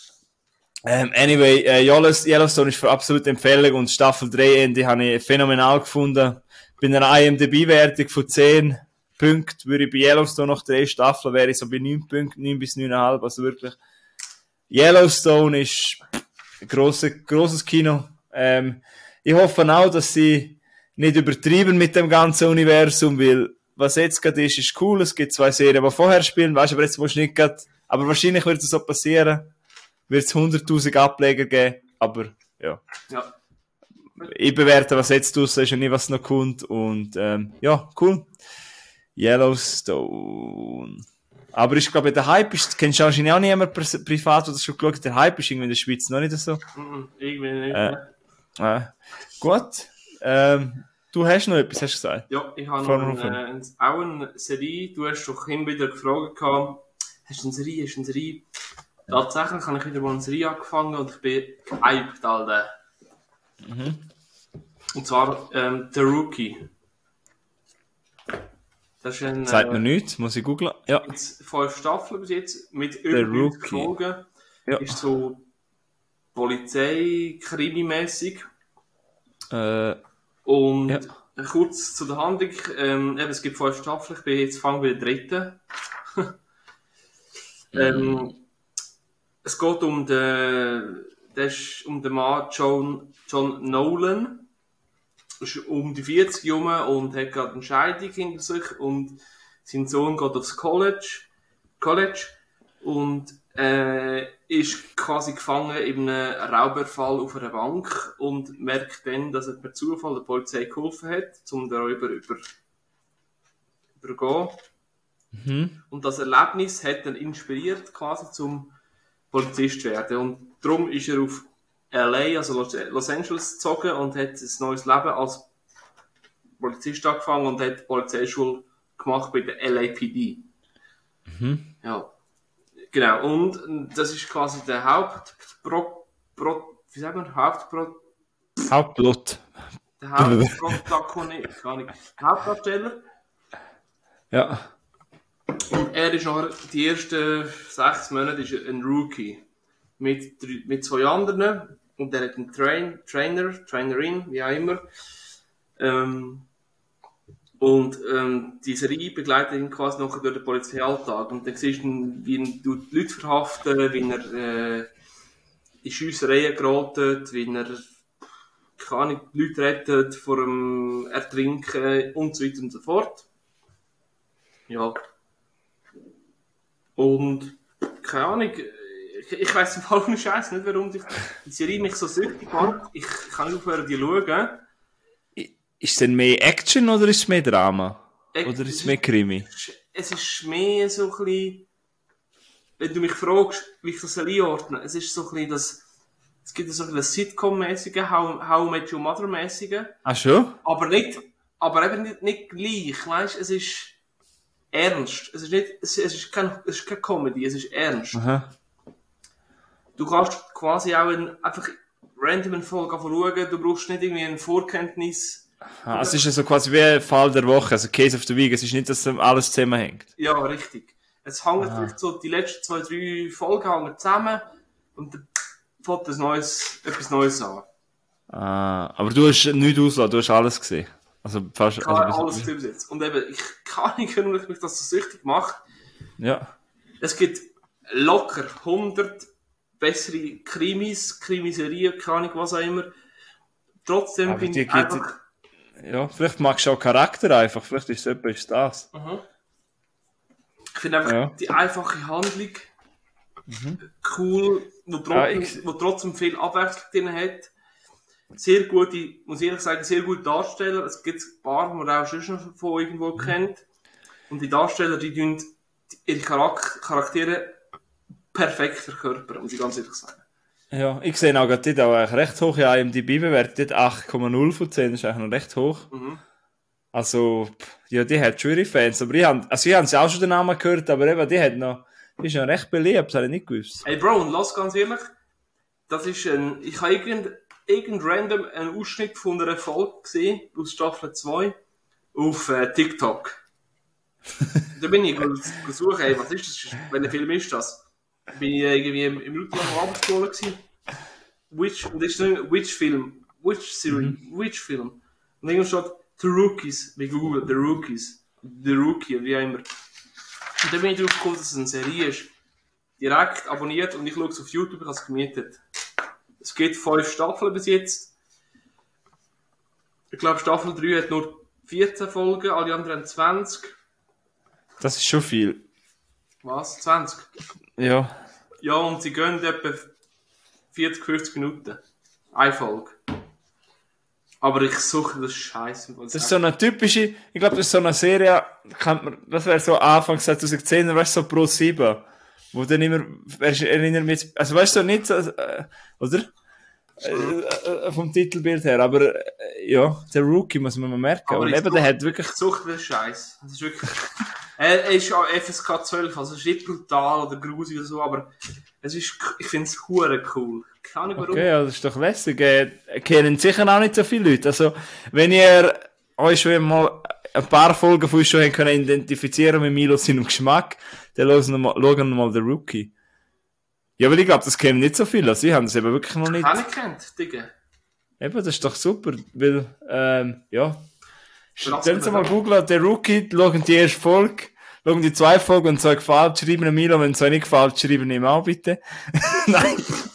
Ähm, anyway, äh, Yellowstone ist für absolute Empfehlung, und Staffel drei Ende habe ich phänomenal gefunden. Bei einer I M D B-Wertung von zehn Punkten würde ich bei Yellowstone nach drei Staffeln, wäre ich so bei neun Punkten, neun bis neun Komma fünf, also wirklich. Yellowstone ist ein grosses, grosses Kino. Ähm, ich hoffe auch, dass sie nicht übertrieben mit dem ganzen Universum, weil was jetzt gerade ist, ist cool. Es gibt zwei Serien, die vorher spielen, weißt du, aber jetzt musst du nicht gerade, aber wahrscheinlich wird es so passieren. Wird es hunderttausend Ableger geben, aber ja. ja. Ich bewerte, was jetzt draussen ist und nicht, was noch kommt. Und ähm, ja, cool. Yellowstone. Aber ich glaube, der Hype ist, kennst du wahrscheinlich auch nicht jemand privat, der das schon geschaut hat, der Hype ist irgendwie in der Schweiz noch nicht so. Mm, irgendwie nicht. Äh, äh, gut. Ähm, du hast noch etwas, hast du gesagt? Ja, ich habe noch eine, eine, auch eine Serie. Du hast doch immer wieder gefragt, hast du eine Serie, hast du eine Serie? Tatsächlich habe ich wieder mal eine Serie angefangen und ich bin gehypt, Alter. Mhm. Und zwar ähm, The Rookie. Das ist ein, Sagt mir nichts, muss ich googlen. Ja. Fünf Staffeln bis jetzt, mit über neunzig Folgen. Ja. Ist so Polizei-Krimi-mäßig. Äh, und ja. Kurz zu der Handlung. Ähm, eben, es gibt fünf Staffeln, ich bin jetzt fangen bei der dritten. ähm, Es geht um den, das um den Mann John, John Nolan. Ist um die vierzig herum und hat gerade eine Scheidung hinter sich, und sein Sohn geht aufs College, College und äh, ist quasi gefangen in einem Raubüberfall auf einer Bank und merkt dann, dass er per Zufall der Polizei geholfen hat, um den Räuber über, übergehen. Mhm. Und das Erlebnis hat dann inspiriert, quasi zum Polizist werden. Und darum ist er auf L A, also Los Angeles, gezogen und hat ein neues Leben als Polizist angefangen und hat die Polizeischule gemacht bei der L A P D. Mhm. Ja, genau. Und das ist quasi der Hauptpro... Pro, wie sagt man? Hauptpro... Hauptplot. Der Hauptprotagonist, gar nicht. Hauptdarsteller. Ja. Und er ist noch die ersten sechs Monate ist ein Rookie. Mit, mit zwei anderen. Und er hat einen Train, Trainer, Trainerin, wie auch immer. Ähm, Und ähm, die Serie begleitet ihn quasi noch durch den Polizeialltag. Und dann siehst du, wie ihn die Leute verhaften, wie er äh, in Schiessereien geratet, wie er keine Ahnung, die Leute rettet vor dem Ertrinken und so weiter und so fort. Ja. Und keine Ahnung, ich, ich weiss im Fall nicht Scheiß nicht, warum die, die Serie mich so süchtig macht. Ich, ich kann nicht aufhören, die zu schauen. Ist es denn mehr Action oder ist es mehr Drama? Äh, Oder ist es mehr Krimi? Es ist mehr so ein bisschen, wenn du mich fragst, wie ich das einordnen soll, es ist so ein bisschen das, es gibt so ein bisschen Sitcom-mäßige, How, How I Met Your Mother-mäßige. Ach schon? Aber nicht, aber eben nicht, nicht gleich, weißt du, es ist ernst. Es ist nicht, es, es ist kein, es ist keine Comedy, es ist ernst. Aha. Du kannst quasi auch in, einfach random eine Folge schauen, du brauchst nicht irgendwie eine Vorkenntnis. Ah, es ist ja so quasi wie ein Fall der Woche, also Case of the Week. Es ist nicht, dass alles zusammenhängt. Ja, richtig. Es hängt vielleicht so, die letzten zwei, drei Folgen hängen zusammen und dann fängt ein neues, etwas Neues an. Ah, aber du hast nichts ausgelassen, du hast alles gesehen. Also fast, Ich habe also, alles bis jetzt. Und eben, ich kann nicht, warum ich mich das so süchtig mache. Ja. Es gibt locker hundert bessere Krimis, Krimiserien, keine Ahnung, was auch immer. Trotzdem Aber bin die ich gibt- einfach... Ja, vielleicht magst du auch Charakter einfach, vielleicht ist es etwas das. Mhm. Ich finde einfach Ja. die einfache Handlung cool, wo trotzdem, Ah, ich- wo trotzdem viel Abwechslung drin hat. Sehr gute, muss ich ehrlich sagen, sehr gute Darsteller. Es gibt ein paar, die man auch schon noch von irgendwo kennt. Und die Darsteller, die tun ihre Charak- Charaktere perfekt verkörpern, muss ich ganz ehrlich sagen. Ja, ich sehe auch gerade dort auch eigentlich recht hoch. Ja, im D B-Bewertung acht Komma null von zehn, das ist eigentlich noch recht hoch. Mhm. Also, pff, ja, die hat schon ihre Fans. Aber ich habe, also ich habe sie auch schon den Namen gehört, aber eben, die hat noch, die ist noch recht beliebt, das habe ich nicht gewusst. Hey Bro, und lass ganz ehrlich, das ist ein, ich habe irgend, irgend random einen Ausschnitt von einer Folge gesehen, aus Staffel zwei, auf äh, TikTok. Da bin ich gesucht, ey, was ist das, welcher Film ist das? Bin ich irgendwie im, im Minuten lang Abendschule gewesen. Which, und das ist ein Which Film, Which Series, Which Film. Und irgendwann steht The Rookies, wie Google, The Rookies, The Rookie, wie auch immer. Und dann bin ich drauf gekommen, dass es eine Serie ist. Direkt abonniert und ich schaue es auf YouTube, ich habe es gemietet. Es gibt fünf Staffeln bis jetzt. Ich glaube, Staffel drei hat nur vierzehn Folgen, alle anderen haben zwanzig. Das ist schon viel. Was? zwanzig? Ja. Ja, und sie gehen etwa vierzig, fünfzig Minuten. Eine Folge. Aber ich suche das Scheiße. Das ist so eine typische, ich glaube, das ist so eine Serie, kennt man, das wäre so Anfang zwanzig zehn, weißt du, so Pro sieben. Wo dann immer, weißt du, erinnert mich, also weißt du, nicht so, äh, oder? Äh, äh, vom Titelbild her, aber, äh, ja, der Rookie muss man mal merken. Aber Und ich eben, der hat wirklich, Ich suche den Scheiß. Das ist wirklich. Er er ist ja F S K zwölf, also es ist nicht brutal oder grusig oder so, aber es ist, ich finde es hure cool. Keine Ahnung warum. okay, ja, das ist doch lässig. Äh, kennen sicher auch nicht so viele Leute. Also, wenn ihr euch schon mal ein paar Folgen von uns schon haben können identifizieren mit Milo seinem Geschmack, dann hören wir mal, schauen wir mal den Rookie. Ja, weil ich glaube, das kennen nicht so viele. Also, sie haben das eben wirklich noch nicht. Keine kennt, Digga. Eben, das ist doch super, weil, ähm, ja. Lass Stellen Sie mir mal das. googeln, der Rookie, schauen die erste Folge, schauen die zwei Folgen, wenn es euch gefällt, schreiben ihn Milo, wenn es euch nicht gefällt, schreiben ihm auch bitte. Nein.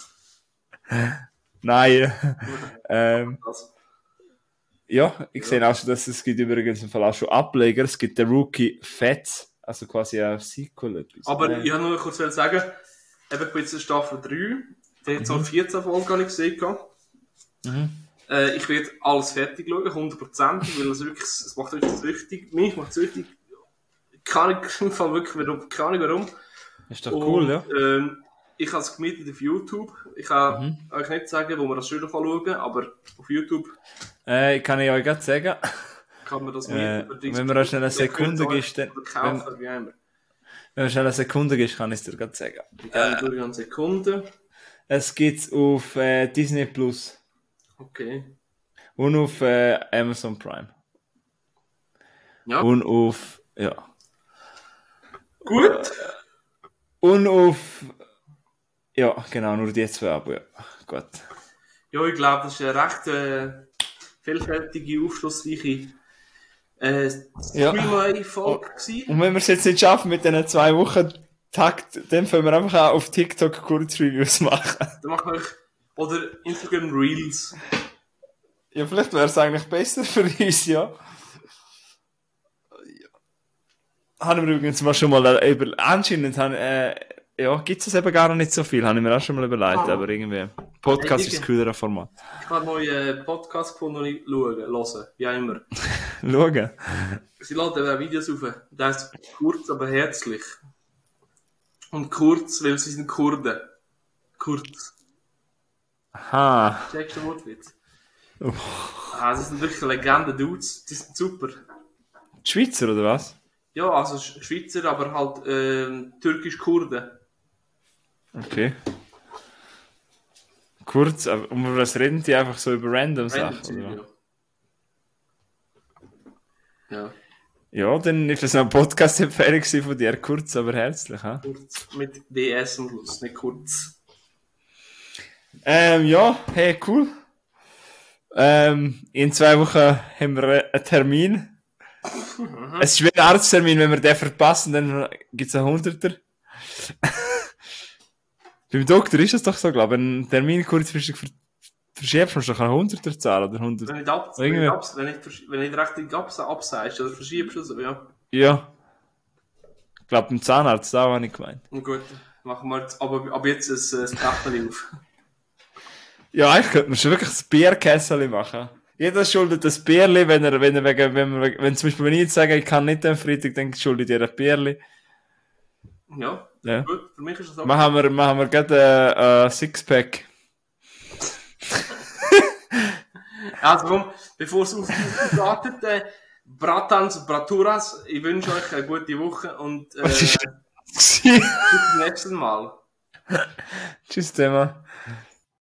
Nein. ähm, Das. ja, ich sehe auch schon, dass es gibt übrigens im Fall auch schon Ableger. Es gibt den Rookie Fats, also quasi ein Sequel. Etwas. Aber Äh, ich wollte nur kurz sagen, eben bei jetzt Staffel drei, der hat so vierzehn Folgen gar nicht gesehen. gehabt. Äh, ich werde alles fertig schauen, hundert Prozent, weil es wirklich, es macht wirklich süchtig. Mich macht es süchtig. Keine Ahnung, im Fall wirklich, warum, keine Ahnung warum. ist doch cool, ja. Ähm, ich habe es gemietet auf YouTube. Ich kann euch nicht sagen, wo man das schön schauen kann, aber auf YouTube Äh, kann ich euch gerade sagen. kann man das Äh, mieten. wenn mir noch schnell eine Sekunde gibst, dann, Oder kaufen, wie immer. wenn mir schnell eine Sekunde gibst, kann ich es dir gerade sagen. Ich gehe durch eine Sekunde. Es gibt's auf äh, Disney Plus Okay. und auf äh, Amazon Prime Ja, und auf, ja, gut. und auf, ja, genau, nur die zwei Abo, ja. Gut. Ja, ich glaube, das ist eine recht äh, vielfältige, aufschlussreiche äh, Ja. Streamlay-Folge Und gewesen. wenn wir es jetzt nicht schaffen mit diesen zwei Wochen Takt, dann können wir einfach auch auf TikTok Kurzreviews machen. Dann machen wir, oder Instagram Reels. Ja, vielleicht wäre es eigentlich besser für uns, ja. Haben wir übrigens mal schon mal äh, über, anscheinend, haben, äh, ja, gibt es eben gar nicht so viel, habe ich mir auch schon mal überlegt, Ah. aber irgendwie, Podcast ist das coolere Format. Ich habe einen neuen Podcast gefunden, den ich schaue, hören, wie auch immer. Schauen. Sie laden eben Videos auf, der ist kurz, aber herzlich. Und kurz, weil sie sind Kurden. Kurz. Aha. Checkst du den Wortwitz? Ah, sie sind wirklich Legenden, Dudes, die sind super. Die Schweizer, oder was? Ja, also Sch- Schweizer, aber halt ähm, türkisch-Kurden. Okay. Kurz, aber um was reden die einfach so über random Random Sachen? Zeug, Oder? ja. Ja, Ja, dann ist das eine Podcast-Empfehlung gewesen von dir, kurz, aber herzlich. Ha? kurz mit D S am Schluss, nicht kurz. Ähm, ja, hey, cool. Ähm, in zwei Wochen haben wir einen Termin. Es ist wie ein Arzttermin, wenn wir den verpassen, dann gibt es einen Hunderter. Beim Doktor ist es doch so, glaube ich. Wenn ein Termin kurzfristig ver verschiebst, musst du doch einen Hunderter zahlen, oder hundert. Wenn nicht, ab, wenn Irgendwie- nicht, abs wenn nicht, versch- wenn nicht recht abs absagst oder verschiebst oder so, ja. Ja. Ich glaube, beim Zahnarzt, da habe ich gemeint. Na gut, machen wir jetzt, aber ab jetzt ein, ein Kachel auf. Ja, eigentlich könnte man schon wirklich ein Bierkessel machen. Jeder schuldet ein Bierli, wenn er, wenn er wegen, wenn, wir, wenn zum Beispiel, wenn ich jetzt sage, ich kann nicht am Freitag, dann schuldet ihr ein Bierli. Ja, Ja. gut, für mich ist das auch. Machen wir, machen wir gerade ein äh, Sixpack. Also komm, bevor es aufstartet, äh, Bratans und Braturas, ich wünsche euch eine gute Woche und äh, Was bis ist zum nächsten Mal. Tschüss, Thema.